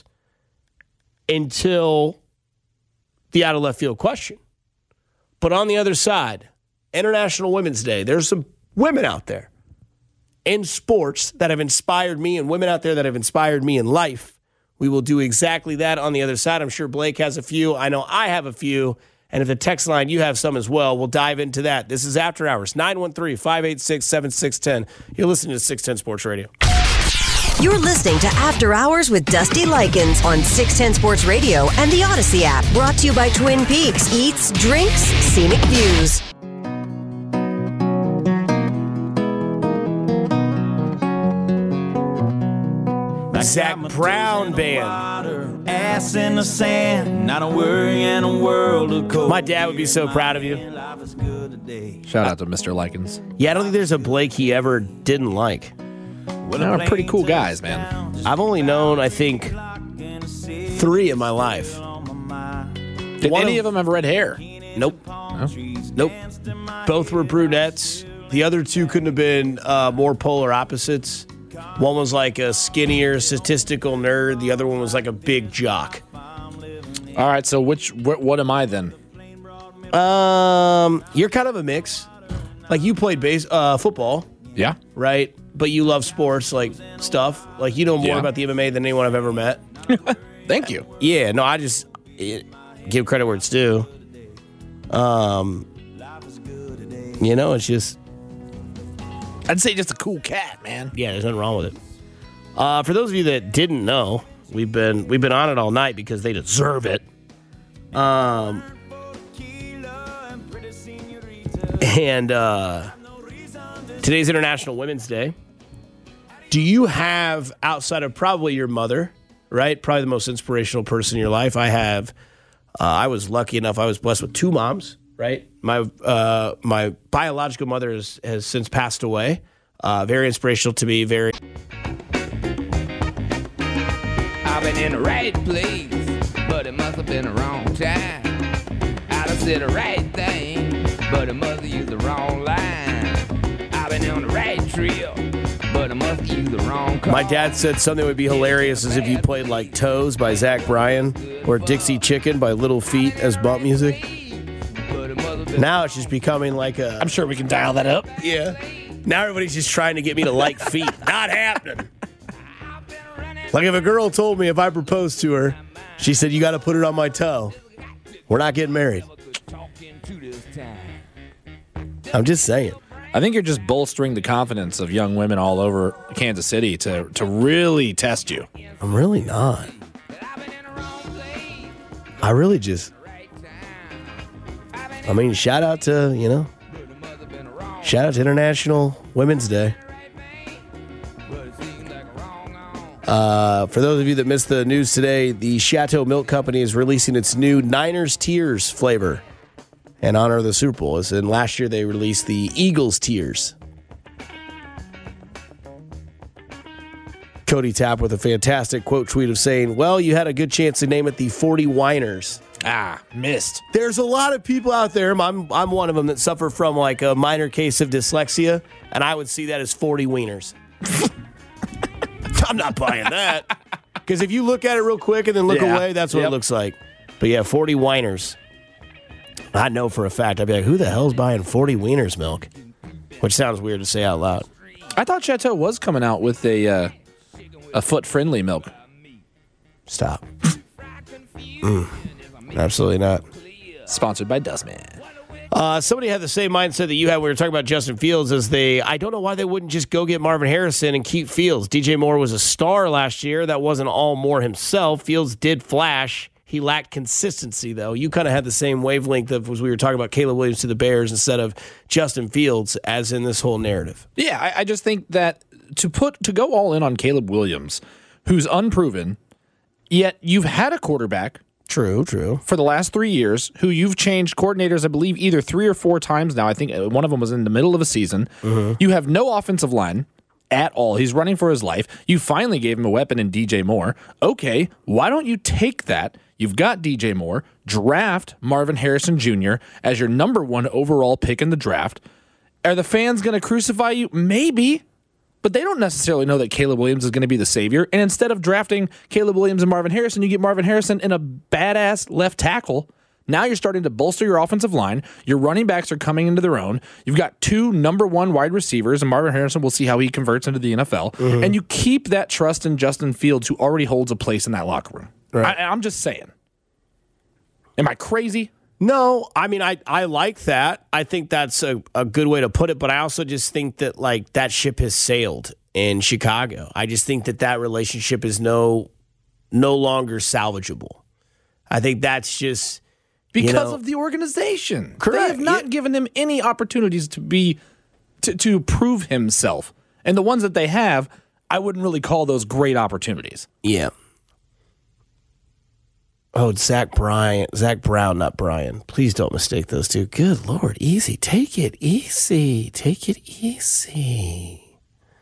S1: until the out of left field question. But on the other side, International Women's Day, there's some women out there in sports that have inspired me and women out there that have inspired me in life. We will do exactly that on the other side. I'm sure Blake has a few. I know I have a few. And if the text line, you have some as well, we'll dive into that. This is After Hours, nine one three, five eight six, seven six one zero. You're listening to six ten Sports Radio.
S3: You're listening to After Hours with Dusty Likens on six ten Sports Radio and the Odyssey app. Brought to you by Twin Peaks. Eats, drinks, scenic views.
S1: Zach Brown Band.
S5: Ass in the sand, not a worry in a world of cold.
S1: My dad would be so proud of you.
S2: Shout out to Mister Likens.
S1: Yeah, I don't think there's a Blake he ever didn't like.
S2: They're pretty cool guys, man.
S1: I've only known, I think, three in my life.
S2: Did
S1: One
S2: any
S1: of,
S2: of them have red hair?
S1: Nope.
S2: No?
S1: Nope. Both were brunettes. The other two couldn't have been uh, more polar opposites. One was like a skinnier statistical nerd. The other one was like a big jock.
S2: All right, so which wh- what am I then?
S1: Um, you're kind of a mix. Like you played base uh, football,
S2: Yeah.
S1: right? But you love sports, like stuff. Like you know more
S2: Yeah.
S1: about the M M A than anyone I've ever met.
S2: Thank you.
S1: Yeah, no, I just it, give credit where it's due. Um, you know, it's just.
S2: I'd say just a cool cat, man.
S1: Yeah, there's nothing wrong with it. Uh, for those of you that didn't know, we've been we've been on it all night because they deserve it. Um, and uh, today's International Women's Day. Do you have, outside of probably your mother, right? Probably the most inspirational person in your life. I have. Uh, I was lucky enough. I was blessed with two moms. Right, my uh, my biological mother has, has since passed away. Uh, very inspirational to me. Very.
S4: I've been in the right place, but it must have been the wrong time. I done said the right thing, but it must have used the wrong line. I've been on the right trail, but it must have used the wrong car.
S1: My dad said something would be hilarious as if you played like "Toes" by Zach Bryan or "Dixie Chicken" by Little Feat as bump music. Now it's just becoming like a...
S2: I'm sure we can dial that up.
S1: Yeah. Now everybody's just trying to get me to like Feet. Not happening. Like if a girl told me if I proposed to her She said, you got to put it on my toe. We're not getting married. I'm just saying.
S2: I think you're just bolstering the confidence of young women all over Kansas City to, to really test you.
S1: I'm really not. I really just, I mean, shout out to, you know, shout out to International Women's Day. Uh, for those of you that missed the news today, the Chateau Milk Company is releasing its new Niners Tears flavor in honor of the Super Bowl. As in last year, they released the Eagles Tears. Cody Tapp with a fantastic quote tweet of saying, well, you had a good chance to name it the forty Winers.
S2: Ah, missed.
S1: There's a lot of people out there, I'm, I'm one of them, that suffer from like a minor case of dyslexia, and I would see that as forty Wieners. I'm not buying that. Because if you look at it real quick and then look
S2: Yeah.
S1: away, that's what
S2: Yep.
S1: it looks like. But yeah, forty Winers. I know for a fact. I'd be like, who the hell's buying forty Wieners milk? Which sounds weird to say out loud.
S2: I thought Chateau was coming out with a uh, a foot-friendly milk.
S1: Stop. mm, absolutely not.
S2: Sponsored by Dustman.
S1: Uh, somebody had the same mindset that you had when we were talking about Justin Fields. As they, I don't know why they wouldn't just go get Marvin Harrison and keep Fields. D J Moore was a star last year. That wasn't all Moore himself. Fields did flash. He lacked consistency, though. You kind of had the same wavelength of as we were talking about Caleb Williams to the Bears instead of Justin Fields, as in this whole narrative.
S2: Yeah, I, I just think that to put to go all in on Caleb Williams, who's unproven, yet you've had a quarterback
S1: True, true.
S2: for the last three years who you've changed coordinators, I believe, either three or four times now. I think one of them was in the middle of a season. Mm-hmm. You have no offensive line at all. He's running for his life. You finally gave him a weapon in D J Moore. Okay, why don't you take that? You've got D J Moore, draft Marvin Harrison Junior as your number one overall pick in the draft. Are the fans going to crucify you? Maybe. But they don't necessarily know that Caleb Williams is going to be the savior. And instead of drafting Caleb Williams and Marvin Harrison, you get Marvin Harrison in a badass left tackle. Now you're starting to bolster your offensive line. Your running backs are coming into their own. You've got two number one wide receivers, and Marvin Harrison, we'll see how he converts into the N F L. Mm-hmm. And you keep that trust in Justin Fields, who already holds a place in that locker room. Right. I, I'm just saying. Am I crazy?
S1: No, I mean, I, I like that. I think that's a, a good way to put it, but I also just think that, like, that ship has sailed in Chicago. I just think that that relationship is no no longer salvageable. I think that's just...
S2: Because
S1: you know,
S2: of the organization.
S1: Correct.
S2: They have not
S1: yeah.
S2: given him any opportunities to be to, to prove himself. And the ones that they have, I wouldn't really call those great opportunities.
S1: Yeah. Oh, Zach Bryan. Zach Brown, not Brian. Please don't mistake those two. Good Lord. Easy. Take it easy. Take it easy.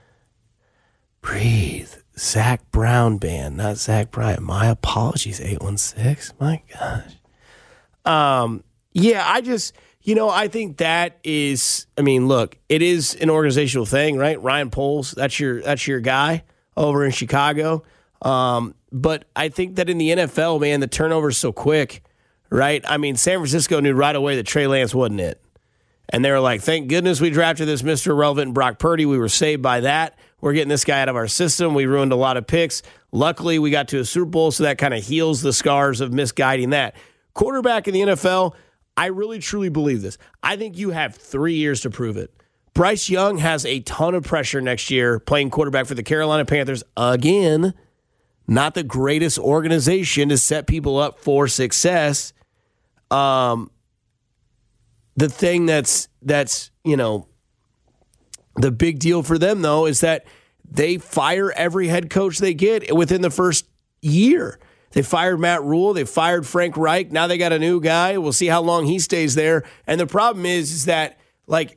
S1: Breathe. Zach Brown band, not Zach Bryan. My apologies, eight one six. My gosh. Um, yeah, I just, you know, I think that is, I mean, look, it is an organizational thing, right? Ryan Poles, that's your, that's your guy over in Chicago. Um, but I think that in the N F L, man, the turnover is so quick, right? I mean, San Francisco knew right away that Trey Lance wasn't it. And they were like, thank goodness we drafted this Mister Irrelevant and Brock Purdy. We were saved by that. We're getting this guy out of our system. We ruined a lot of picks. Luckily, we got to a Super Bowl, so that kind of heals the scars of misguiding that. Quarterback in the N F L, I really, truly believe this. I think you have three years to prove it. Bryce Young has a ton of pressure next year playing quarterback for the Carolina Panthers again. Not the greatest organization to set people up for success. Um, the thing that's, that's you know, the big deal for them, though, is that they fire every head coach they get within the first year. They fired Matt Rule. They fired Frank Reich. Now they got a new guy. We'll see how long he stays there. And the problem is, is that, like,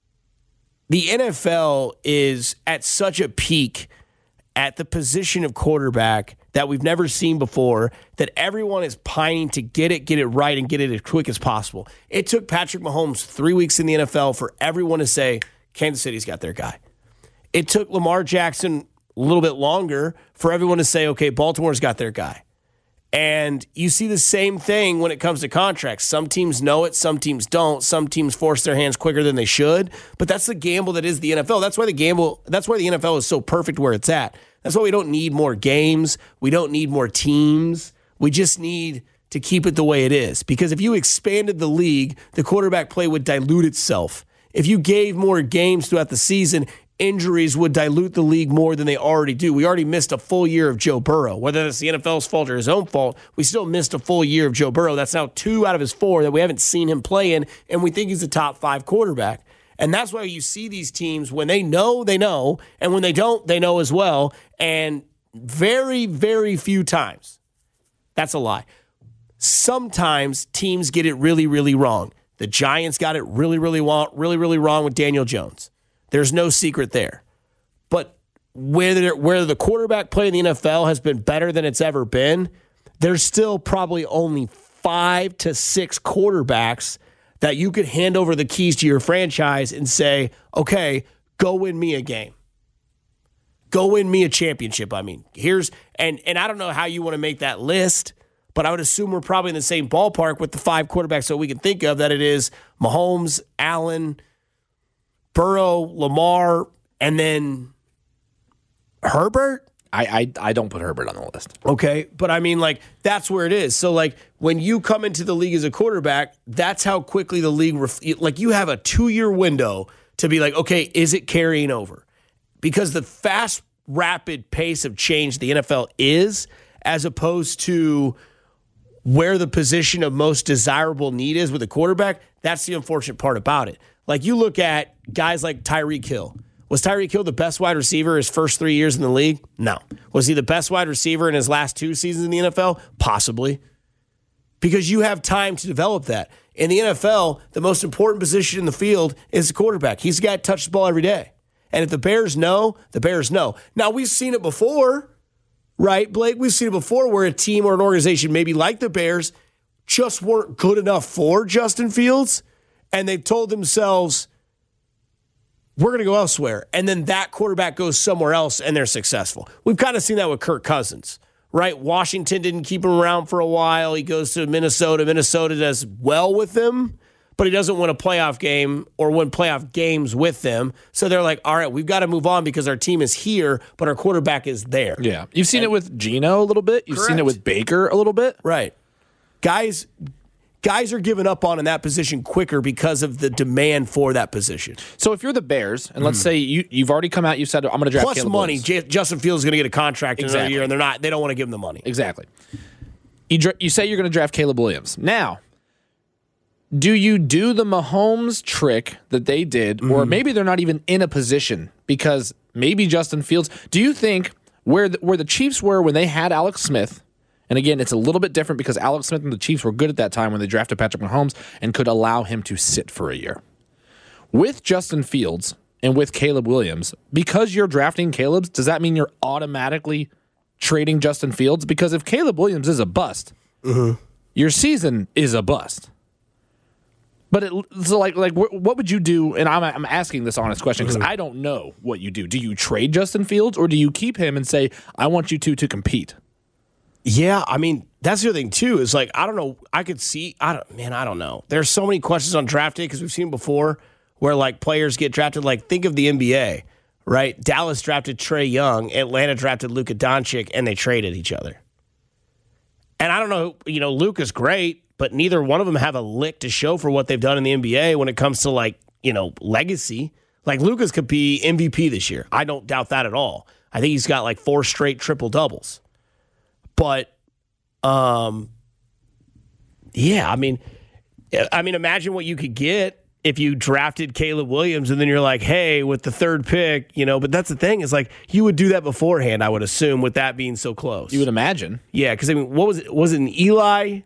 S1: the N F L is at such a peak at the position of quarterback that we've never seen before, that everyone is pining to get it, get it right, and get it as quick as possible. It took Patrick Mahomes three weeks in the N F L for everyone to say, Kansas City's got their guy. It took Lamar Jackson a little bit longer for everyone to say, okay, Baltimore's got their guy. And you see the same thing when it comes to contracts. Some teams know it, some teams don't. Some teams force their hands quicker than they should. But that's the gamble that is the N F L. That's why the gamble, that's why the N F L is so perfect where it's at. That's why we don't need more games. We don't need more teams. We just need to keep it the way it is. Because if you expanded the league, the quarterback play would dilute itself. If you gave more games throughout the season, injuries would dilute the league more than they already do. We already missed a full year of Joe Burrow. Whether that's the N F L's fault or his own fault, we still missed a full year of Joe Burrow. That's now two out of his four that we haven't seen him play in, and we think he's a top five quarterback. And that's why you see these teams, when they know, they know, and when they don't, they know as well. And very, very few times, that's a lie, sometimes teams get it really, really wrong. The Giants got it really, really, really, really wrong with Daniel Jones. There's no secret there. But where, where the quarterback play in the N F L has been better than it's ever been, there's still probably only five to six quarterbacks that you could hand over the keys to your franchise and say, okay, go win me a game. Go win me a championship. I mean, here's, and, and I don't know how you want to make that list, but I would assume we're probably in the same ballpark with the five quarterbacks that we can think of, that it is Mahomes, Allen, Burrow, Lamar, and then Herbert.
S2: I, I I don't put Herbert on the list.
S1: Okay, but I mean, like, that's where it is. So, like, when you come into the league as a quarterback, that's how quickly the league, ref- like, you have a two-year window to be like, okay, is it carrying over? Because the fast, rapid pace of change the N F L is, as opposed to where the position of most desirable need is with a quarterback, that's the unfortunate part about it. Like, you look at guys like Tyreek Hill. Was Tyreek Hill the best wide receiver his first three years in the league? No. Was he the best wide receiver in his last two seasons in the N F L? Possibly. Because you have time to develop that. In the N F L, the most important position in the field is the quarterback. He's the guy that touches the ball every day. And if the Bears know, the Bears know. Now, we've seen it before, right, Blake? We've seen it before where a team or an organization, maybe like the Bears, just weren't good enough for Justin Fields, and they've told themselves, we're going to go elsewhere. And then that quarterback goes somewhere else, and they're successful. We've kind of seen that with Kirk Cousins, right? Washington didn't keep him around for a while. He goes to Minnesota. Minnesota does well with him, but he doesn't win a playoff game or win playoff games with them. So they're like, all right, we've got to move on because our team is here, but our quarterback is there.
S2: Yeah. You've seen and, it with Geno a little bit. You've
S1: correct.
S2: seen it with Baker a little bit.
S1: Right. Guys guys are giving up on in that position quicker because of the demand for that position.
S2: So if you're the Bears, and let's mm. say you, you've already come out, you said, I'm going to draft
S1: Plus
S2: Caleb
S1: money.
S2: Williams.
S1: J- Justin Fields is going to get a contract
S2: exactly.
S1: in another year, and they're not. They don't want to give him the money.
S2: Exactly. You, dra- you say you're going to draft Caleb Williams. Now, do you do the Mahomes trick that they did, mm. or maybe they're not even in a position because maybe Justin Fields, do you think where the, where the Chiefs were when they had Alex Smith, and again, it's a little bit different because Alex Smith and the Chiefs were good at that time when they drafted Patrick Mahomes and could allow him to sit for a year. With Justin Fields and with Caleb Williams, because you're drafting Caleb's, does that mean you're automatically trading Justin Fields? Because if Caleb Williams is a bust, mm-hmm. your season is a bust. But it, so like, like, what would you do? And I'm, I'm asking this honest question because mm-hmm. I don't know what you do. Do you trade Justin Fields or do you keep him and say, I want you two to compete?
S1: Yeah, I mean, that's the other thing, too, is like, I don't know. I could see, I don't, man, I don't know. There's so many questions on draft day because we've seen before where, like, players get drafted. Like, think of the N B A, right? Dallas drafted Trae Young, Atlanta drafted Luka Doncic, and they traded each other. And I don't know, you know, Luka's great, but neither one of them have a lick to show for what they've done in the N B A when it comes to, like, you know, legacy. Like, Luka's could be M V P this year. I don't doubt that at all. I think he's got, like, four straight triple-doubles. But, um, yeah, I mean, I mean, imagine what you could get if you drafted Caleb Williams and then you're like, hey, with the third pick, you know, but that's the thing is like you would do that beforehand, I would assume, with that being so close.
S2: You would imagine.
S1: Yeah, because, I mean, what was it? Was it an Eli?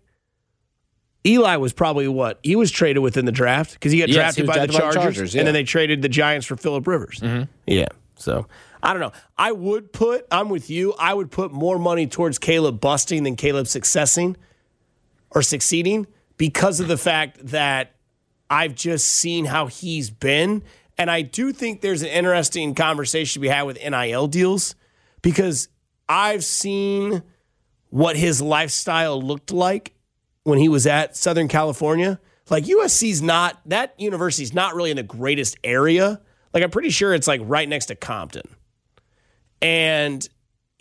S1: Eli was probably what? He was traded within the draft because he got
S2: yes,
S1: drafted,
S2: he
S1: by,
S2: drafted
S1: the
S2: by the
S1: Chargers,
S2: Chargers yeah.
S1: and then they traded the Giants for Phillip Rivers.
S2: Mm-hmm.
S1: Yeah, so I don't know. I would put, I'm with you, I would put more money towards Caleb busting than Caleb successing or succeeding because of the fact that I've just seen how he's been. And I do think there's an interesting conversation to be had with N I L deals because I've seen what his lifestyle looked like when he was at Southern California. Like U S C's not, that university's not really in the greatest area. Like I'm pretty sure it's like right next to Compton. And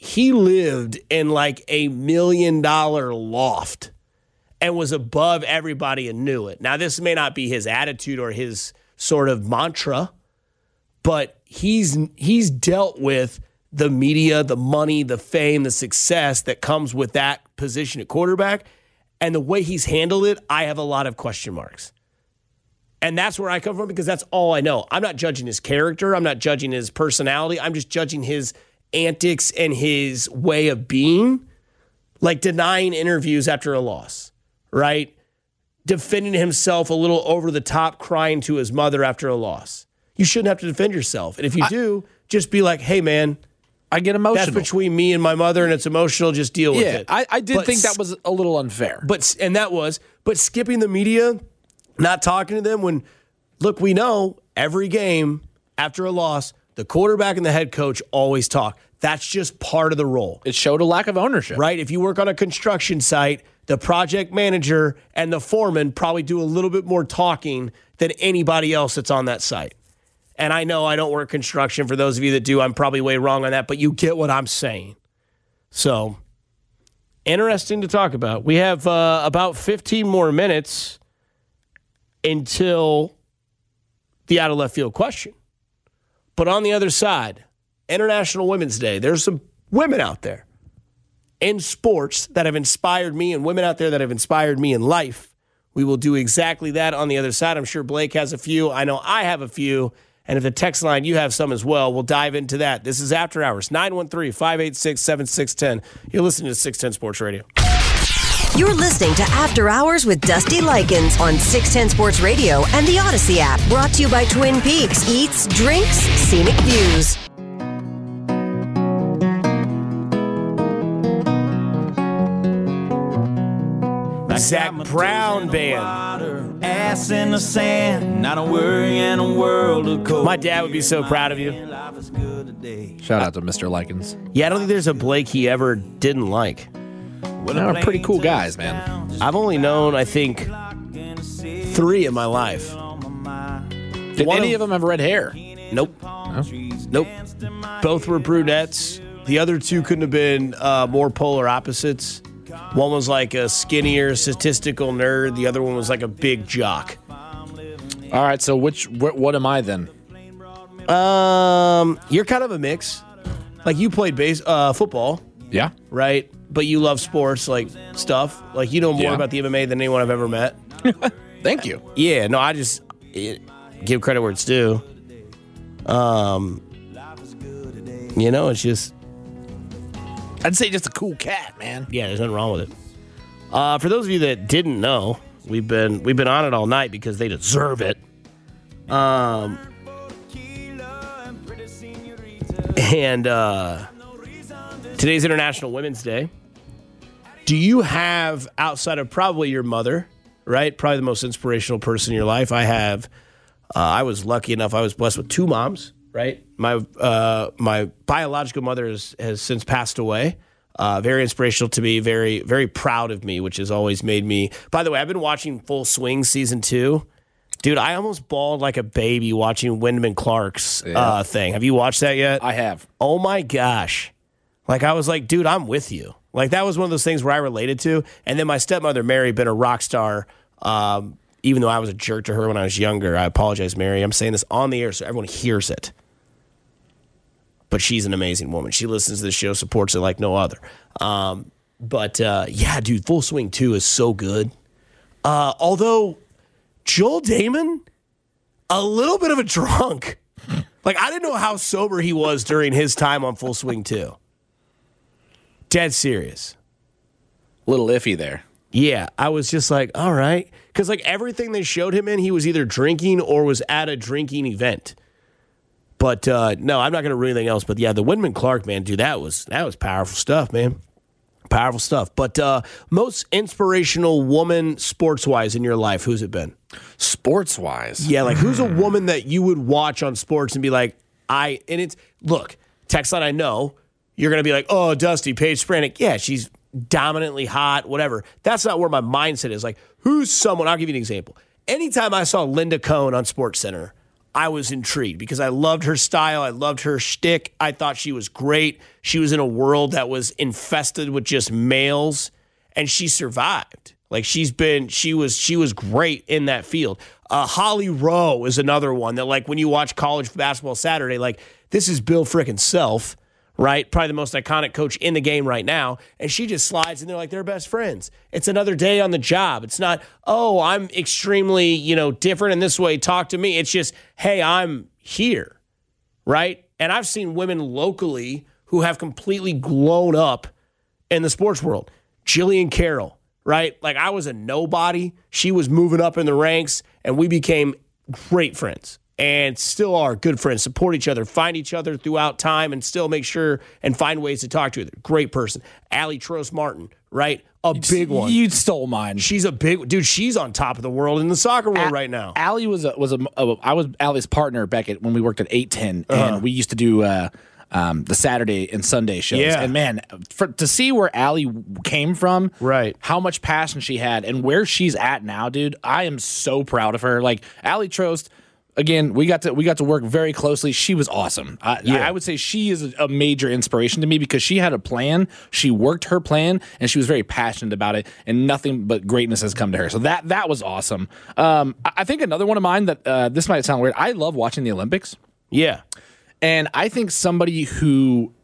S1: he lived in like a million dollar loft and was above everybody and knew it. Now, this may not be his attitude or his sort of mantra, but he's he's dealt with the media, the money, the fame, the success that comes with that position at quarterback. And the way he's handled it, I have a lot of question marks. And that's where I come from because that's all I know. I'm not judging his character. I'm not judging his personality. I'm just judging his antics and his way of being, like denying interviews after a loss, right? Defending himself a little over the top, crying to his mother after a loss. You shouldn't have to defend yourself. And if you I, do, just be like, hey, man,
S2: I get emotional.
S1: That's between me and my mother, and it's emotional. Just deal with
S2: yeah,
S1: it.
S2: I, I did
S1: but,
S2: think that was a little unfair.
S1: But and that was, but skipping the media, not talking to them when, look, we know every game after a loss, the quarterback and the head coach always talk. That's just part of the role.
S2: It showed a lack of ownership.
S1: Right? If you work on a construction site, the project manager and the foreman probably do a little bit more talking than anybody else that's on that site. And I know I don't work construction. For those of you that do, I'm probably way wrong on that, but you get what I'm saying. So, interesting to talk about. We have uh, about fifteen more minutes until the out of left field question. But on the other side, International Women's Day, there's some women out there in sports that have inspired me and women out there that have inspired me in life. We will do exactly that on the other side. I'm sure Blake has a few. I know I have a few. And if the text line, you have some as well, we'll dive into that. This is After Hours, nine one three, five eight six, seven six one zero. You're listening to six ten Sports Radio.
S3: You're listening to After Hours with Dusty Likens on six ten Sports Radio and the Odyssey app. Brought to you by Twin Peaks. Eats, drinks, scenic views.
S1: Zach Brown Band.
S5: Ass in the sand, not a worry in a world of cold.
S1: My dad would be so proud of you.
S2: Shout out to Mister Likens.
S1: Yeah, I don't think there's a Blake he ever didn't like.
S2: They're pretty cool guys, man.
S1: I've only known, I think, three in my life.
S2: Did One any of, of them have red hair?
S1: Nope. Oh. Nope. Both were brunettes. The other two couldn't have been uh, more polar opposites. One was like a skinnier, statistical nerd. The other one was like a big jock.
S2: All right, so which wh- what am I then?
S1: Um, you're kind of a mix. Like you played base uh, football.
S2: Yeah.
S1: Right? But you love sports, like stuff. Like you know more
S2: yeah.
S1: about the M M A than anyone I've ever met.
S2: Thank you.
S1: Yeah, no, I just it, give credit where it's due. Um, you know, it's just...
S2: I'd say just a cool cat, man.
S1: Yeah, there's nothing wrong with it. Uh, for those of you that didn't know, we've been we've been on it all night because they deserve it. Um, and uh, today's International Women's Day. Do you have, outside of probably your mother, right? Probably the most inspirational person in your life. I have. Uh, I was lucky enough. I was blessed with two moms. Right, my uh, my biological mother has, has since passed away. Uh, very inspirational to me. Very very proud of me, which has always made me. By the way, I've been watching Full Swing season two. Dude, I almost bawled like a baby watching Wyndham and Clark's yeah. uh, thing. Have you watched that yet?
S2: I have.
S1: Oh my gosh! Like I was like, dude, I'm with you. Like that was one of those things where I related to. And then my stepmother Mary, been a rock star. Um, even though I was a jerk to her when I was younger, I apologize, Mary. I'm saying this on the air so everyone hears it. But she's an amazing woman. She listens to the show, supports it like no other. Um, but, uh, yeah, dude, Full Swing two is so good. Uh, although, Joel Damon, a little bit of a drunk. Like, I didn't know how sober he was during his time on Full Swing two. Dead serious.
S2: A little iffy there.
S1: Yeah, I was just like, all right. Because, like, everything they showed him in, he was either drinking or was at a drinking event. But, uh, no, I'm not going to ruin anything else. But, yeah, the Wyndham and Clark, man, dude, that was that was powerful stuff, man. Powerful stuff. But uh, most inspirational woman sports-wise in your life, who's it been?
S2: Sports-wise?
S1: Yeah, like who's a woman that you would watch on sports and be like, I, and it's, look, text line I know, you're going to be like, oh, Dusty, Paige Sprannick. Yeah, she's dominantly hot, whatever. That's not where my mindset is. Like, who's someone, I'll give you an example. Anytime I saw Linda Cohn on SportsCenter, I was intrigued because I loved her style. I loved her shtick. I thought she was great. She was in a world that was infested with just males, and she survived. Like she's been, she was, she was great in that field. Uh, Holly Rowe is another one that, like, when you watch College Basketball Saturday, like, this is Bill frickin' Self, right? Probably the most iconic coach in the game right now. And she just slides, and they're like, they're best friends. It's another day on the job. It's not, oh, I'm extremely, you know, different in this way. Talk to me. It's just, hey, I'm here, right? And I've seen women locally who have completely blown up in the sports world. Jillian Carroll, right? Like, I was a nobody. She was moving up in the ranks, and we became great friends and still are good friends, support each other, find each other throughout time, and still make sure and find ways to talk to each other. Great person. Allie Trost Martin, right? A big one.
S2: You stole mine.
S1: She's a big dude. She's on top of the world in the soccer world
S2: A-
S1: right now.
S2: Allie was a, was a, a I was Allie's partner back at when we worked at eight ten,
S1: Uh-huh.
S2: and we used to do uh, um, the Saturday and Sunday shows.
S1: Yeah.
S2: And man, for, to see where Allie came from,
S1: Right.
S2: how much passion she had, and where she's at now, dude, I am so proud of her. Like Allie Trost. Again, we got to we got to work very closely. She was awesome. I,
S1: Yeah.
S2: I would say she is a, a major inspiration to me because she had a plan. She worked her plan, and she was very passionate about it. And nothing but greatness has come to her. So that that was awesome. Um, I, I think another one of mine that uh, this might sound weird. I love watching the Olympics,
S1: Yeah.
S2: and I think somebody who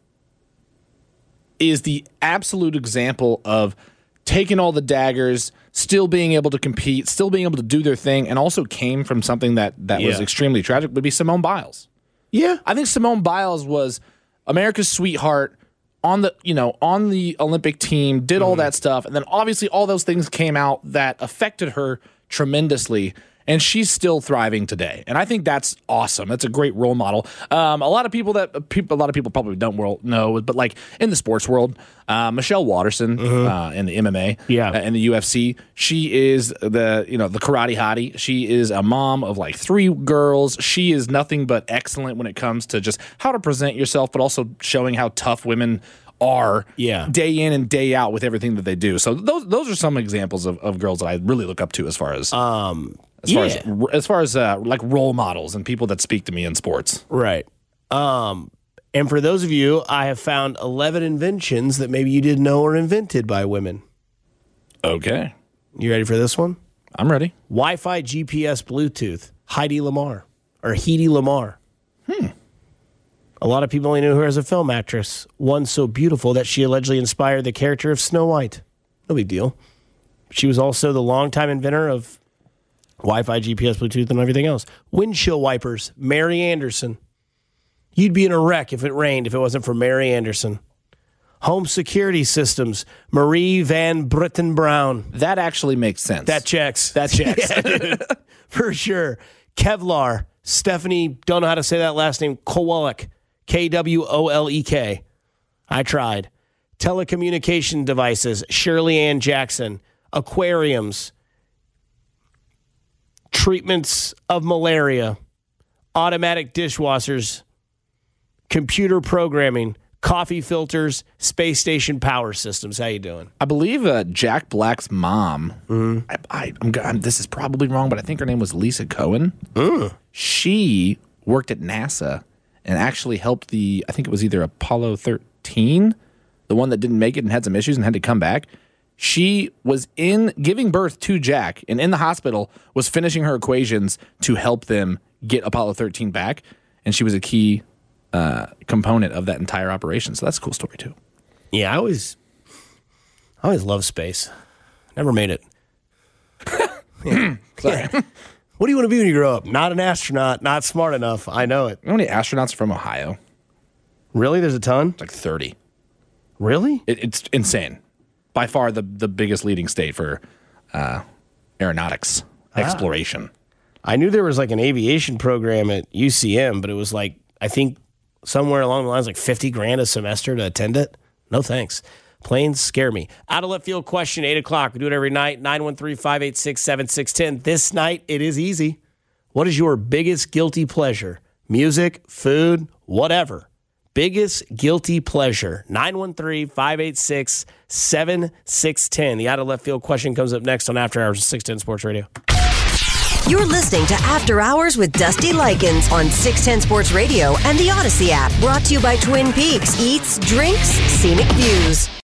S2: is the absolute example of taking all the daggers, still being able to compete, still being able to do their thing, and also came from something that, that was
S1: Yeah.
S2: extremely tragic would be Simone Biles.
S1: Yeah.
S2: I think Simone Biles was America's sweetheart on the, you know, on the Olympic team, did all that stuff, and then obviously all those things came out that affected her tremendously. And she's still thriving today, and I think that's awesome. That's a great role model. Um, a lot of people that people, a lot of people probably don't world know, but like in the sports world, uh, Michelle Watterson uh, in the M M A,
S1: Yeah.
S2: uh, in the U F C, she is the you know the karate hottie. She is a mom of like three girls. She is nothing but excellent when it comes to just how to present yourself, but also showing how tough women are
S1: Yeah.
S2: day in and day out with everything that they do. So those those are some examples of, of girls that I really look up to as far as
S1: Um,
S2: as far
S1: yeah.
S2: as as far as uh, like role models and people that speak to me in sports.
S1: Right. Um, and for those of you, I have found eleven inventions that maybe you didn't know were invented by women.
S2: Okay,
S1: You ready for this one?
S2: I'm ready.
S1: Wi-Fi, G P S, Bluetooth. Heidi Lamar or Heidi Lamar. Hmm. A lot of people only knew her as a film actress, one so beautiful that she allegedly inspired the character of Snow White. No big deal. She was also the longtime inventor of Wi-Fi, G P S, Bluetooth, and everything else. Windshield wipers, Mary Anderson. You'd be in a wreck if it rained if it wasn't for Mary Anderson. Home security systems, Marie Van Britten Brown.
S2: That actually makes sense.
S1: That checks.
S2: that checks.
S1: Yeah, dude. For sure. Kevlar, Stephanie, don't know how to say that last name, Kowalik, K W O L E K. I tried. Telecommunication devices, Shirley Ann Jackson. Aquariums, treatments of malaria, automatic dishwashers, computer programming, coffee filters, space station power systems. How you doing?
S2: I believe uh, Jack Black's mom. I, I, I'm, go- I'm, this is probably wrong, but I think her name was Lisa Cohen. She worked at NASA and actually helped the. I think it was either Apollo thirteen, the one that didn't make it and had some issues and had to come back. She was in giving birth to Jack and in the hospital was finishing her equations to help them get Apollo thirteen back. And she was a key uh, component of that entire operation. So that's a cool story too.
S1: Yeah, I always, I always love space. Never made it. Yeah.
S2: Sorry.
S1: What do you want to be when you grow up? Not an astronaut, not smart enough. I know it.
S2: You know how many astronauts are from Ohio?
S1: Really? There's a ton?
S2: Like thirty.
S1: Really?
S2: It, it's insane. By far the, the biggest leading state for uh, aeronautics exploration.
S1: I knew there was like an aviation program at U C M, but it was like, I think somewhere along the lines, like fifty grand a semester to attend it. No thanks. Planes scare me. Out of left field question, eight o'clock. We do it every night, nine one three, five eight six, seven six one zero. This night, it is easy. What is your biggest guilty pleasure? Music, food, whatever. Biggest guilty pleasure. nine one three, five eight six, seven six one zero. The out of left field question comes up next on After Hours of six ten Sports Radio.
S3: You're listening to After Hours with Dusty Likens on six ten Sports Radio and the Odyssey app. Brought to you by Twin Peaks. Eats, drinks, scenic views.